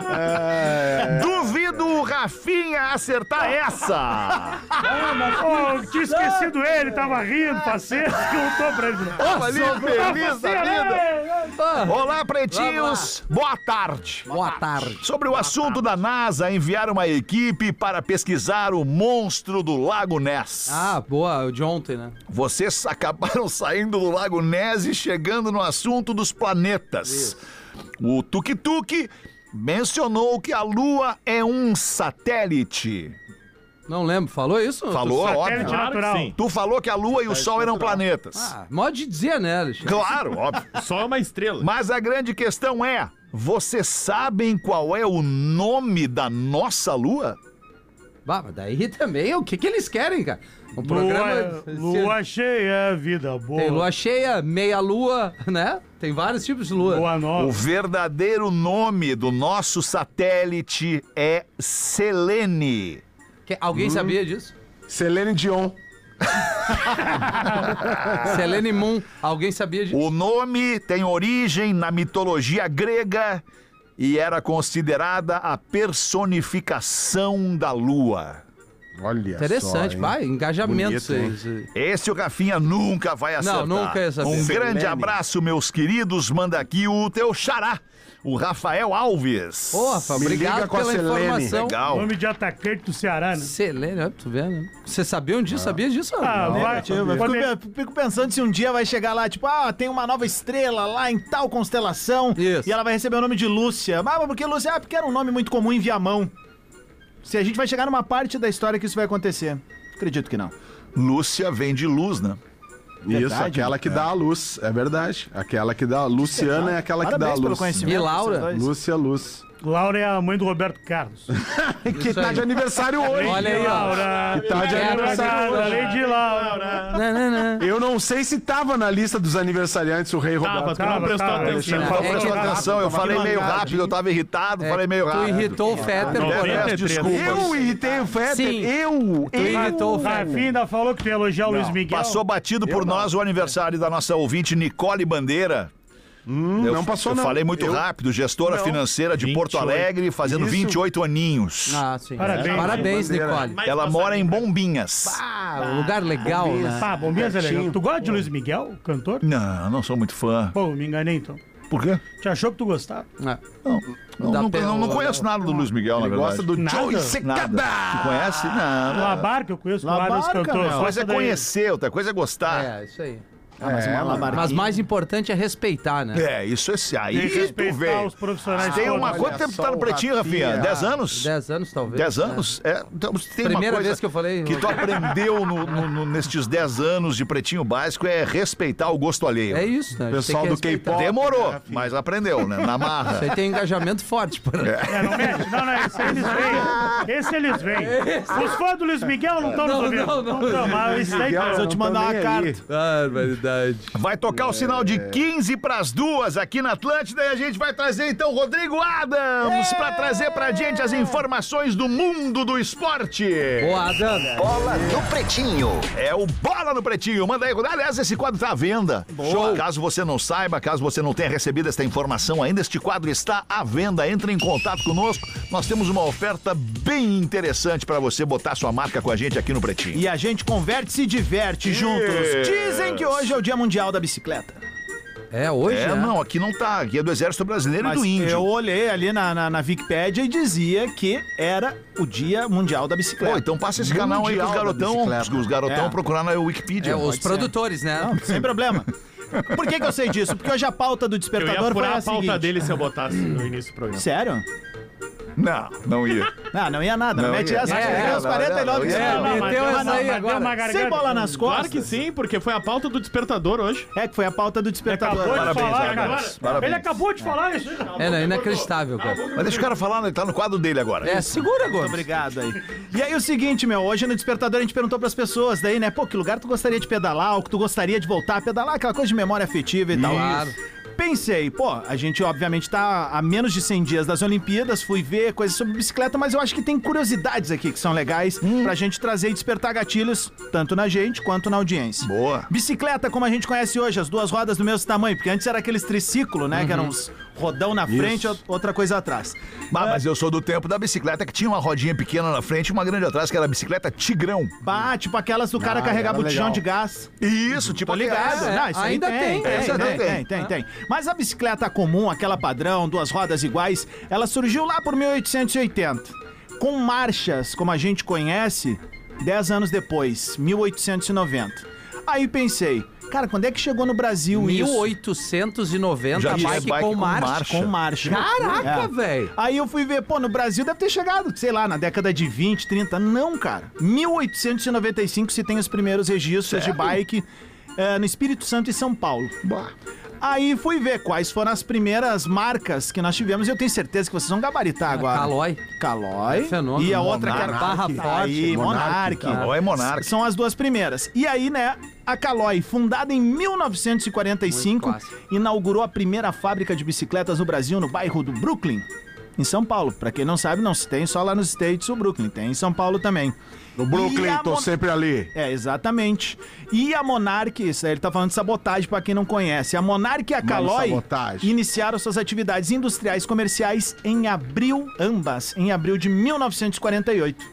Duvido o Rafinha acertar essa. Oh, tinha esquecido ele, tava rindo, parceiro, que eu tô pra ele. Tava ali feliz da vida. Olá, pretinhos. Boa tarde. Boa tarde. Sobre o assunto da NASA enviar uma equipe para pesquisar o monstro do Lago Ness. Ah, boa, o de ontem, né? Vocês acabaram saindo do Lago Ness e chegando no assunto dos planetas. O Tuk-Tuk mencionou que a Lua é um satélite. Não lembro, falou isso? Falou, Satélite óbvio. natural. sim. Tu falou que a Lua e o Sol eram planetas. Ah, modo de dizer, né, Alexandre? Claro, óbvio. Só é uma estrela. Mas a grande questão é, vocês sabem qual é o nome da nossa Lua? Bah, mas daí também, o que eles querem, cara? Um programa... Lua cheia, vida boa. Tem lua cheia, meia lua, né? Tem vários tipos de lua. Lua nova. O verdadeiro nome do nosso satélite é Selene. Alguém sabia disso? Selene Dion. Selene Moon, alguém sabia disso? O nome tem origem na mitologia grega e era considerada a personificação da lua. Olha Interessante, só, vai, engajamento. Bonito, hein? isso aí. Esse o Rafinha nunca vai acertar. nunca ia saber. Um grande Selene. abraço, meus queridos. Manda aqui o teu xará, o Rafael Alves. Ô, Rafa, Me obrigado liga com a pela Selene. informação. Legal. Nome de atacante do Ceará, né? Selene, ó, tu vendo? Né? Você sabia disso? Sabia disso? Ah, Não. vai. Eu fico pensando se um dia vai chegar lá, tipo, tem uma nova estrela lá em tal constelação. Isso. E ela vai receber o nome de Lúcia. Mas por que Lúcia? Ah, porque era um nome muito comum em Viamão. Se a gente vai chegar numa parte da história que isso vai acontecer. Acredito que não. Lúcia vem de luz, né? Isso, Verdade, aquela que dá a luz, é verdade. Aquela que dá. Luciana é aquela que dá a Parabéns pelo luz. conhecimento. E Laura? vocês dois. Lúcia Luz. Laura é a mãe do Roberto Carlos. Que Isso tá aí. de aniversário hoje. Olha aí, ó. Laura. Que tá de Quero aniversário hoje. Lady Laura. Não, não, não. Eu não sei se tava na lista dos aniversariantes o Rei Roberto. Tu não prestou tava. atenção. Não É prestou que- atenção, eu falei meio rápido, eu tava irritado, falei meio Tu rápido. irritou o Fetter, Não, porém. não. Peço desculpas. Eu irritei o Fetter. Sim. Eu. Tu irritou o Fetter. Rafinha ainda falou que tu ia elogiar o Luiz Miguel. Passou batido por nós o aniversário da nossa ouvinte Nicole Bandeira. Não passou, eu não. falei muito Eu- rápido, gestora Não. financeira de Porto 28. Alegre, fazendo Isso. 28 aninhos. Ah, sim. Parabéns. Parabéns, Bandeira. Nicole. Mas Ela passa mora em ali, né? Bombinhas. Ah, um lugar legal, né? Pá, Bombinhas é legal. Pertinho. Tu gosta de Luiz Miguel, cantor? Não sou muito fã. Pô, me enganei então. Por quê? Tu achou que tu gostava? É. Não conheço nada do Luiz Miguel, na Ele verdade. gosta do Nada. Joey Nada. Secada. Tu conhece? Não. La Barca, eu conheço La vários Barca, cantores. meu. Só Uma coisa é essa daí. conhecer, outra coisa é gostar. É, isso aí. Mas uma labarquinha. Mas mais importante é respeitar, né? É, isso é aí Tem que tu respeitar vê. os profissionais Tem todos. uma... Quanto tempo tu tá no Pretinho, Rafinha? 10 anos? 10 anos, talvez. 10 anos? É, então, tem Primeira uma coisa vez que eu falei. que tu aprendeu nestes 10 anos de Pretinho Básico é respeitar o gosto alheio. É isso, né? A gente Pessoal tem que do K-pop. respeitar. Demorou, mas aprendeu, né? Na marra. Isso aí tem engajamento forte, por aí. É, não mexe. Não, esse eles vêm. Esse eles vêm. Os fãs do Luiz Miguel não estão nos ouvindo. não. Mas isso aí... Miguel, Mas eu te não tô mandar uma nem carta. aí. Barbaridade. Vai tocar o sinal de 15 pras 2 aqui na Atlântida e a gente vai trazer então o Rodrigo Adams pra trazer pra gente as informações do mundo do esporte. Boa, Adam. Bola no Pretinho. É o Bola no Pretinho. Manda aí, Rodrigo. Aliás, esse quadro tá à venda. Show. Caso você não saiba, caso você não tenha recebido esta informação ainda, este quadro está à venda. Entre em contato conosco. Nós temos uma oferta bem interessante pra você botar sua marca com a gente aqui no Pretinho. E a gente converte e se diverte juntos. Dizem que hoje é o Dia Mundial da Bicicleta. É, hoje, É, né? não, aqui não tá. Aqui é do Exército Brasileiro Mas e do Índio. eu olhei ali na Wikipédia e dizia que era o Dia Mundial da Pô, Bicicleta. então passa esse canal aí Mundial pros da bicicleta. garotão É. procurar na Wikipedia. É, os Pode ser. produtores, né? Não, sem problema. Por que eu sei disso? Porque hoje a pauta do Eu ia Despertador foi furar a a pauta seguinte. dele se eu botasse no início do programa. Sério? Não ia. Não ia nada. Não, Não mete ia. essa. É, Tem uns 49 que É, você fala, meteu mas essa aí agora. sem bola nas costas. Claro que sim, porque foi a pauta do Despertador hoje. É que foi a pauta do Despertador. Acabou de Parabéns, falar, cara. Adams. Parabéns. Ele acabou de falar isso. É, não, inacreditável, cara. Mas deixa o cara falar, ele tá no quadro dele agora. É, segura agora. Obrigado aí. E aí o seguinte, hoje no Despertador a gente perguntou pras pessoas daí, né? Pô, que lugar tu gostaria de pedalar ou que tu gostaria de voltar a pedalar? Aquela coisa de memória afetiva e tal. Claro. pensei, a gente obviamente tá a menos de 100 dias das Olimpíadas, fui ver coisas sobre bicicleta, mas eu acho que tem curiosidades aqui que são legais pra gente trazer e despertar gatilhos, tanto na gente quanto na audiência. Boa. Bicicleta como a gente conhece hoje, as duas rodas do mesmo tamanho, porque antes era aqueles triciclo, né, que eram uns rodão na frente, outra coisa atrás. Mas eu sou do tempo da bicicleta que tinha uma rodinha pequena na frente e uma grande atrás, que era a bicicleta Tigrão. Tipo aquelas do cara carregar botijão de gás. Isso, tipo... Tô ligado. Não, isso aí ainda tem. Mas a bicicleta comum, aquela padrão, duas rodas iguais, ela surgiu lá por 1880. Com marchas, como a gente conhece, 10 anos depois, 1890. Aí pensei, cara, quando é que chegou no Brasil 1890, Já tinha bike bike com com marcha. com marcha? Caraca, velho. Aí eu fui ver, no Brasil deve ter chegado, sei lá, na década de 20, 30. Não, cara. 1895 se tem os primeiros registros de bike no Espírito Santo e São Paulo. Aí fui ver quais foram as primeiras marcas que nós tivemos e eu tenho certeza que vocês vão gabaritar agora. Calói. Fenômeno. E a outra que era Barra Forte. Aí, Monark. Calói é Monark. São as duas primeiras. E aí, né, a Calói, fundada em 1945, inaugurou a primeira fábrica de bicicletas no Brasil, no bairro do Brooklyn, em São Paulo. Pra quem não sabe, não se tem só lá nos States o Brooklyn, tem em São Paulo também. No Brooklyn, tô sempre ali. Exatamente. E a Monark, isso aí ele tá falando de sabotagem pra quem não conhece. A Monark e a Calói iniciaram suas atividades industriais comerciais em abril de 1948.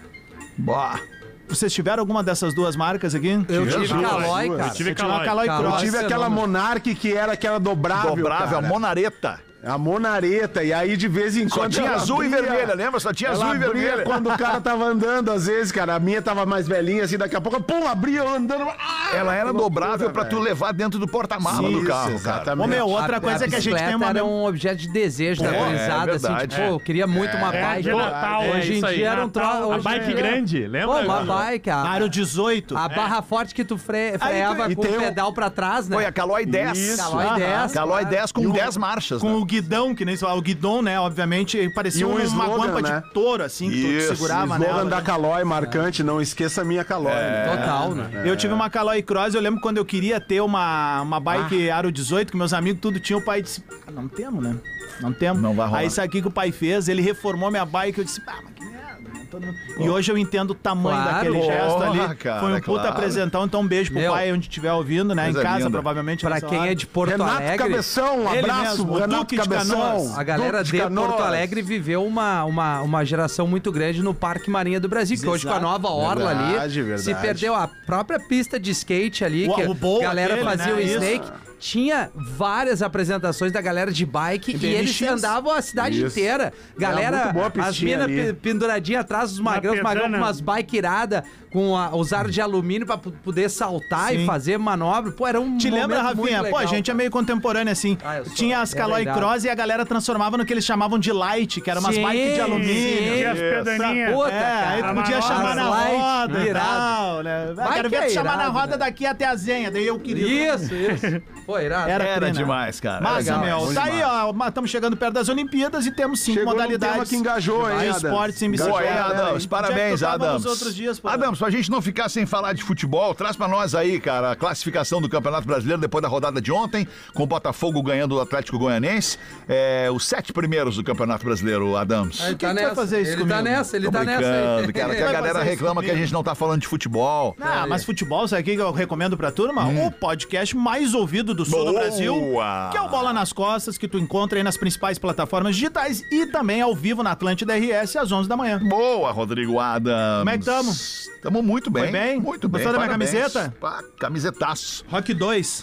Vocês tiveram alguma dessas duas marcas aqui? Eu tive Calói, cara. Eu tive Calói. Calói Cross. Eu tive aquela Monark que era aquela dobrável, Dobrável, a cara. Monareta. A Monareta, e aí de vez em Só quando tinha ela azul e abria. vermelha, lembra? Só tinha Ela azul e abria vermelha. quando o cara tava andando, às vezes, cara. A minha tava mais velhinha, assim, daqui a pouco, pum, abria eu andando. Ela era dobrável pra tu levar dentro do porta-mala do Isso, carro, cara. exatamente. Ô, meu, outra coisa é que a gente tem uma... era um objeto de desejo da gurizada, assim, verdade. tipo, eu queria muito uma bike. de Natal, Hoje em isso aí. dia era um troço... A bike grande, lembra? Pô, uma bike, Aro 18. a barra forte que tu freava e com tem o um- pedal pra trás, né? Foi a Calói 10. Calói 10. Calói 10 com 10 marchas, Com né? o guidão, que nem se fala, o guidão, né? Obviamente, parecia E um uma slogan, guampa né? de touro, assim, que tu Isso, segurava O nela. slogan da Calói marcante, não esqueça a minha Calói. Total, né? Eu tive uma Calói Cross, eu lembro quando eu queria ter uma bike Aro 18, que meus amigos tudo tinham, o pai disse, não temos, né? Não temos. Não vai rolar. Aí sabe o que o pai fez? Ele reformou minha bike, eu disse, mas que merda. Né? Todo mundo... E hoje eu entendo o tamanho Claro. daquele gesto ali. Porra, cara, Foi um puta claro. apresentão, então um beijo pro Meu, pai, onde estiver ouvindo, né? coisa Em casa, linda. provavelmente. Pra nessa quem hora. é de Porto Renato Alegre... Cabeção, um Ele abraço, mesmo, o Renato Duque de Cabeção. Canoas. A galera Duque de Canoas. Porto Alegre viveu uma geração muito grande no Parque Marinha do Brasil, que hoje com a Exato. nova orla ali, Verdade. se perdeu a própria pista de skate ali, que O bowl a galera aquele, fazia né? o Isso. Snake. Tinha várias apresentações da galera de bike e BMX. eles andavam a cidade Isso. inteira. Galera, muito boa a as pistinha minas ali. penduradinhas atrás dos magrão, os magrão com pedana. umas bike iradas, com os aros de alumínio pra poder saltar e Sim. fazer manobra. Pô, era um Te lembra, momento muito Rafinha? Pô, a legal, gente é cara. meio contemporâneo, assim. Eu sou. Tinha as É Calói verdade. Cross e a galera transformava no que eles chamavam de light, que eram umas Sim, bikes de alumínio. sim. E as pedaninhas. Puta, Aí cara. tu podia As chamar na light, roda e irado. tal, né? Vai Quero que ver é tu chamar na irado, roda né? daqui até a Zenha, daí eu queria. Isso. Pô, irado. Era Era trina. demais, cara. Massa, Era meu. demais. Tá aí, ó. Estamos chegando perto das Olimpíadas e temos 5 Chegou no modalidades. tema que engajou, hein, de Adams? esportes em Engajou, Boa, hein, bicicleta. Adams? Onde é que Parabéns, tu tava Adams. nos outros dias, pô? Adams, pra gente não ficar sem falar de futebol, traz pra nós aí, cara, a classificação do Campeonato Brasileiro depois da rodada de ontem, com o Botafogo ganhando o Atlético Goianense. Os 7 primeiros do Campeonato Brasileiro, Adams. Ele que tu vai fazer isso ele comigo? tá nessa, ele Tô tá nessa aí. brincando, cara, que a Vai galera fazer isso reclama que a comigo? gente não tá falando de futebol. Ah, mas futebol, sabe o que eu recomendo pra turma? O podcast mais ouvido do sul do Boa! Brasil, que é o Bola nas Costas, que tu encontra aí nas principais plataformas digitais e também ao vivo na Atlântida RS às 11 da manhã. Boa, Rodrigo Adams. Como é que tamo? Tamo muito bem. Foi bem? Muito bem. Gostou da minha parabéns. camiseta? Pá, camisetaço. Rock 2.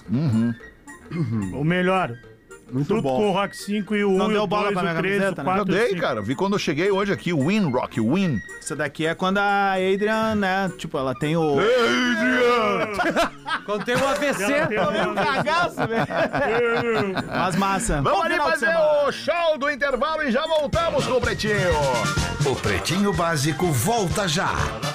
O melhor. Muito Tudo bom. com o Rock 5 e o 1 Não e deu o bola 2, pra minha o 3, o camiseta, né? 4 Eu e o dei, 5. cara. Vi quando eu cheguei hoje aqui. Win, Rock, Win. Essa daqui é quando a Adrian, né? Tipo, ela tem o. Quando tem um AVC, Um cagaço, velho. Mas massa. Vamos Bom ali final de fazer semana. o show do intervalo e já voltamos com o Pretinho. O Pretinho Básico volta já.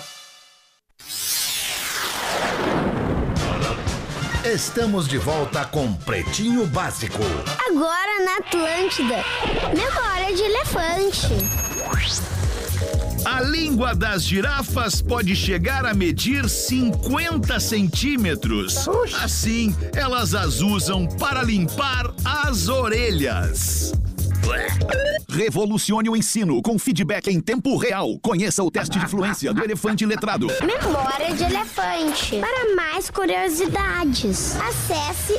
Estamos de volta com Pretinho Básico. Agora na Atlântida. Memória de elefante. língua das girafas pode chegar a medir 50 centímetros. Assim, elas as usam para limpar as orelhas. Revolucione o ensino com feedback em tempo real. Conheça o teste de fluência do elefante letrado. Memória de elefante. Para mais curiosidades, acesse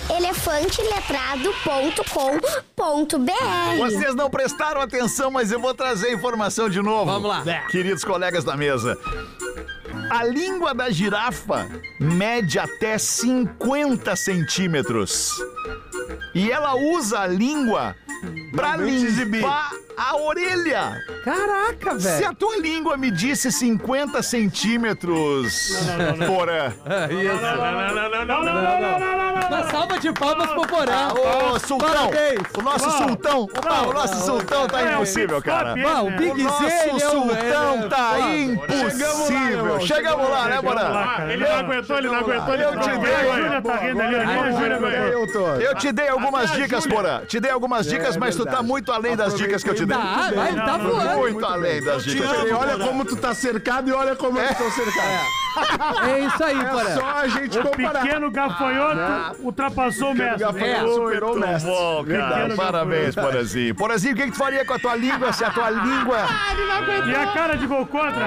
elefanteletrado.com.br. Vocês não prestaram atenção, mas eu vou trazer a informação de novo. Vamos lá. Queridos colegas da mesa. A língua da girafa mede até 50 centímetros. E ela usa a língua pra limpar a orelha. Caraca, Se velho. a tua língua medisse 50 centímetros, Porã. Uma salva de palmas pro Porã. Ô, Sultão! Parabéns. O nosso Sultão! O nosso Sultão tá impossível, cara. O Big O nosso Z, Sultão tá impossível. Chegamos lá, né, Porã? Ele não aguentou, ele Eu te dei. A Júlia tá rindo ali, a Júlia aguentou. Eu te dei algumas dicas, Porã. Te dei algumas dicas, mas tu tá muito além das dicas que eu te dei. Tá, vai, ele tá voando. Muito além das dicas. Olha como tu tá cercado e olha como eu tô cercado. É isso aí, Porã. Só a gente O comparar. pequeno gafanhoto ultrapassou o mestre. Superou o mestre. Bom, cara, Pequeno parabéns, Porazinho. Porazinho, o que tu faria com a tua língua se a tua língua... E a cara de gol contra?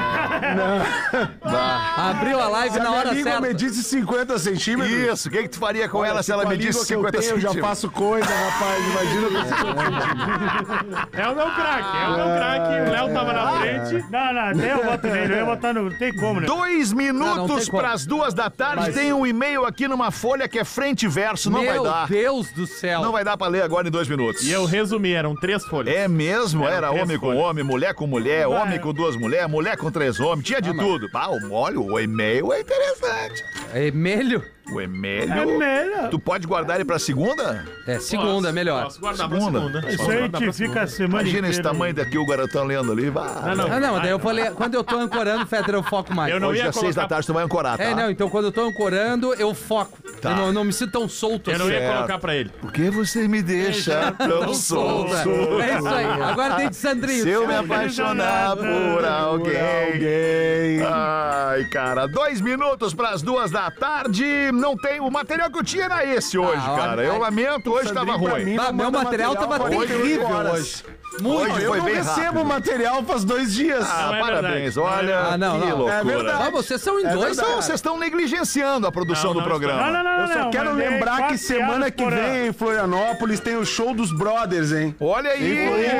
Abriu a live Se a na minha hora língua certa. medisse 50 centímetros... Isso, o que tu faria com ela se ela com a medisse língua que eu 50 tenho, eu já centímetros? faço coisa, rapaz. Imagina com 50 É o meu craque, é o meu craque. O Léo tava na frente. Não, até eu voto nele. Eu ia votar no... Não tem como, né? 2 Não, não minutos tem como. pras 2 da tarde, tem um e-mail aqui numa folha que é frente e verso, não vai Meu dar. Deus do céu. Não vai dar pra ler agora em 2 minutos. E eu resumi, eram 3 folhas. É mesmo? Era três homem com folhas. homem, mulher com mulher, homem com 2 mulheres, mulher com 3 homens, tinha de tudo. Olha, o e-mail é interessante. É melho? O e-mail... É melhor. Tu pode guardar ele pra segunda? É segunda, é melhor. Posso guardar pra Segunda. segunda. Isso aí te fica a semana Imagina esse inteira tamanho daqui, o garotão lendo ali. Ah, não, daí eu falei, quando eu tô ancorando, Fetter, eu foco mais. Eu não Hoje ia às 6 da colocar... tarde tu vai ancorar, tá? É, não, então quando eu tô ancorando, eu foco. Tá. Eu não me sinto tão solto Eu não ia Certo. colocar pra ele. Por que você me deixa tão solto? É isso aí. Agora tem de Sandrinho. Se eu me apaixonar por alguém. Ai, cara, 2 minutos pras 2 da tarde. Não tem. O material que eu tinha era esse hoje, olha, cara. Eu lamento, hoje tava ruim. Ah, meu material tava terrível hoje. Muito. Hoje Eu foi não bem recebo rápido. material faz 2 dias. Ah, Não é parabéns. verdade. Olha, Ah, não, que não. loucura. É verdade. Ah, vocês são em dois, Então, vocês estão negligenciando a produção Não, do não programa. Não, Eu só quero mas é lembrar que 4 semana piadas que por ano. vem em Florianópolis tem o show dos Brothers, hein? Olha aí.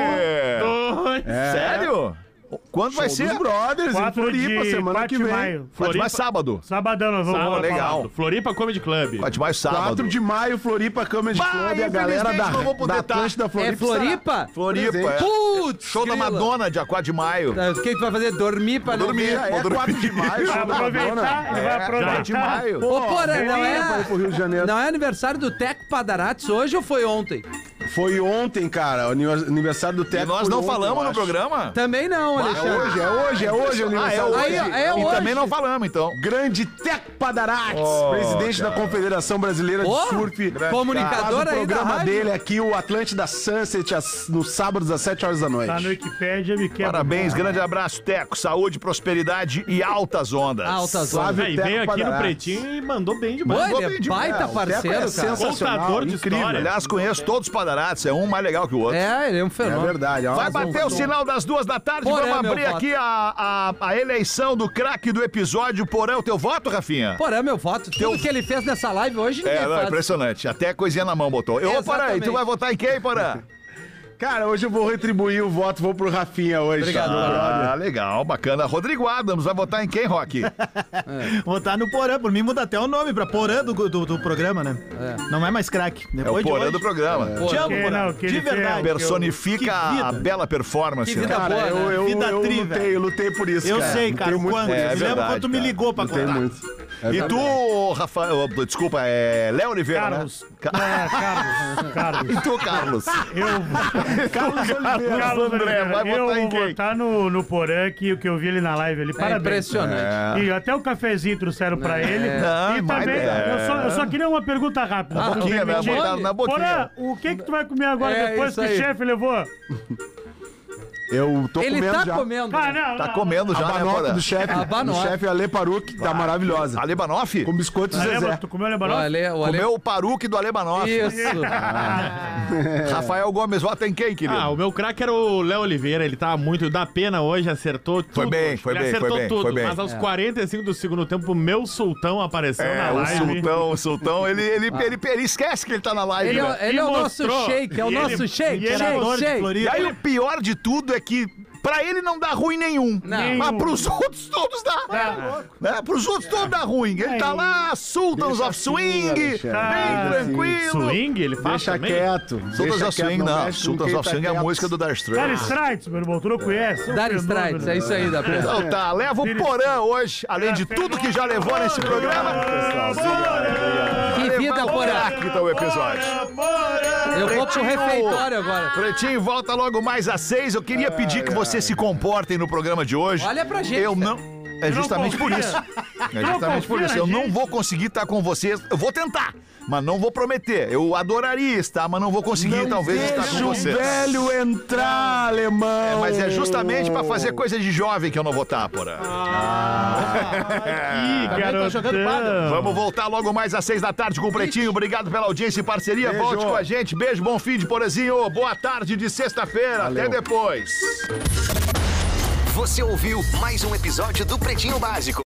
Sério? Quando vai Show ser? dos Brothers em 4 Floripa, de semana 4 que de vem. maio. Pode mais sábado. Sabadão nós vamos Sábado, legal. Floripa Comedy Club. Pode mais sábado. 4 de maio, Floripa Comedy Bah, Club, a galera infelizmente não vou poder da tá. Atlântida Floripa. É Floripa? Floripa, é. Putz, Show da grila. Madonna, dia 4 de maio. Tá, o que tu vai fazer? Dormir pra não Dormir. ver? É 4 de maio, Vai show da aproveitar, Madonna. ele vai 4 de aproveitar. maio. Ô, Porã, não Vai pro Rio de Janeiro. não é aniversário do Teco Padarates hoje ou foi ontem? Foi ontem, cara, o aniversário do Teco. E nós foi não ontem, falamos eu no acho. programa? Também não, Alexandre. É hoje o Ah, é aniversário. hoje. Aí, é e hoje. também não falamos, então. Grande Teco Padarates, Oh, presidente da Confederação Brasileira de Oh, Surf. comunicador Faz o aí da programa rádio. dele aqui, o Atlântida Sunset, nos sábados às 7 horas da noite. Tá no Wikipédia, me quebra. Parabéns, grande abraço, Teco. Saúde, prosperidade e altas ondas. Altas Suave. horas. Aí Teco veio aqui no Padarates. Pretinho e mandou bem demais. Mano, Mandou ele bem é demais. baita O Teco parceiro, é cara. sensacional, Contador de incrível. história. Aliás, conheço todos os padarates, é um mais legal que o outro. É, ele é um É fenômeno. verdade. Vai bater o sinal das 2 da tarde, Porã, vamos meu abrir voto. aqui a eleição do craque do episódio. Porã, o teu voto, Rafinha? Porã, meu voto. Tudo que ele fez nessa live hoje, ninguém É, não, faz. impressionante. Até coisinha na mão botou. Ô, Porã, e Exatamente. tu vai votar em quem, Porã? Cara, hoje eu vou retribuir o voto, vou pro Rafinha hoje. Obrigado, Ah, legal, bacana. Rodrigo Adams vai votar em quem, Roque? Votar no Porã, por mim muda até o nome pra Porã do programa, né? Não é mais craque. É o Depois de Porã hoje. do programa. Te amo, Que Porã. não, que De ele verdade. Personifica Que vida. a bela performance. Que né? vida Cara, boa, né? Vida tri, eu lutei por isso, Eu cara. sei, Lutei cara. muito Quando? por É isso. Me lembra verdade, quando tu me cara. ligou pra Lutei contar. muito. E tu, Rafael, desculpa, é Léo Oliveira, Carlos. né? Carlos. E tu, Carlos? Carlos Oliveira. Carlos André, Oliveira. vai Eu votar em vou quem? votar no Porã, que o que eu vi ele na live ali. É Parabéns. impressionante. E até o cafezinho trouxeram pra ele. Não, E mas também, é. eu só queria uma pergunta rápida. se tu Boquinha, né? permitir. Botar na boquinha. Porã, o que tu vai comer agora É depois isso que o aí. chefe levou? Eu tô Ele comendo tá já. comendo. Ah, não, Tá não. comendo já, A né, banoffee Porã? do chefe. A Do banoffee. chefe Ale Paruque, tá maravilhosa. Ale Banoff? Com biscoito Ale, Zezé. tu comeu o O Lebanoff? Ale, Comeu o Paruque do Ale Banoff. Isso. Rafael Gomes, vota em quem, querido? Ah, o meu craque era o Léo Oliveira, ele tava muito da pena hoje, acertou tudo. Foi bem, hoje. foi ele bem, acertou foi bem, tudo, foi bem. mas aos 45 do segundo tempo, o meu sultão apareceu na O live. Sultão, ele esquece que ele tá na live, Ele né? é o nosso mostrou. shake, é o E nosso ele- shake, Imperador de shake. E Floripa. aí o pior de tudo é que pra ele não dá ruim nenhum. Não. Mas pros outros todos dá. Né? Pros outros todos dá ruim. Ele tá lá, Sultans of Swing, bem tranquilo. Swing, ele faz Deixa também? quieto. Sultans Deixa of Swing, quieto, não. mexe com Sultans quem of tá Swing é a quieto. música do Dire Dire Straits. Straits, meu irmão, tu não conhece? Dar Straits, é isso aí, da pena. Então tá, leva o Porã hoje, além de tudo que já levou nesse programa. Que vida, Porã. Aqui tá o episódio. Eu vou pro refeitório agora. Pretinho, volta logo mais às 6. Eu queria pedir que vocês se comportem no programa de hoje. Olha pra gente, Eu cara. não... É justamente por isso. É justamente por isso. Eu não vou conseguir estar com vocês. Eu vou tentar, mas não vou prometer. Eu adoraria estar, mas não vou conseguir talvez estar Deixa com o vocês. velho entrar, alemão. Mas é justamente pra fazer coisa de jovem que eu não vou estar, Porã. Vamos voltar logo mais às 6 da tarde com o Pretinho. Obrigado pela audiência e parceria. Beijo. Volte com a gente. Beijo, bom fim de Porazinho. Boa tarde de sexta-feira. Até depois. Você ouviu mais um episódio do Pretinho Básico.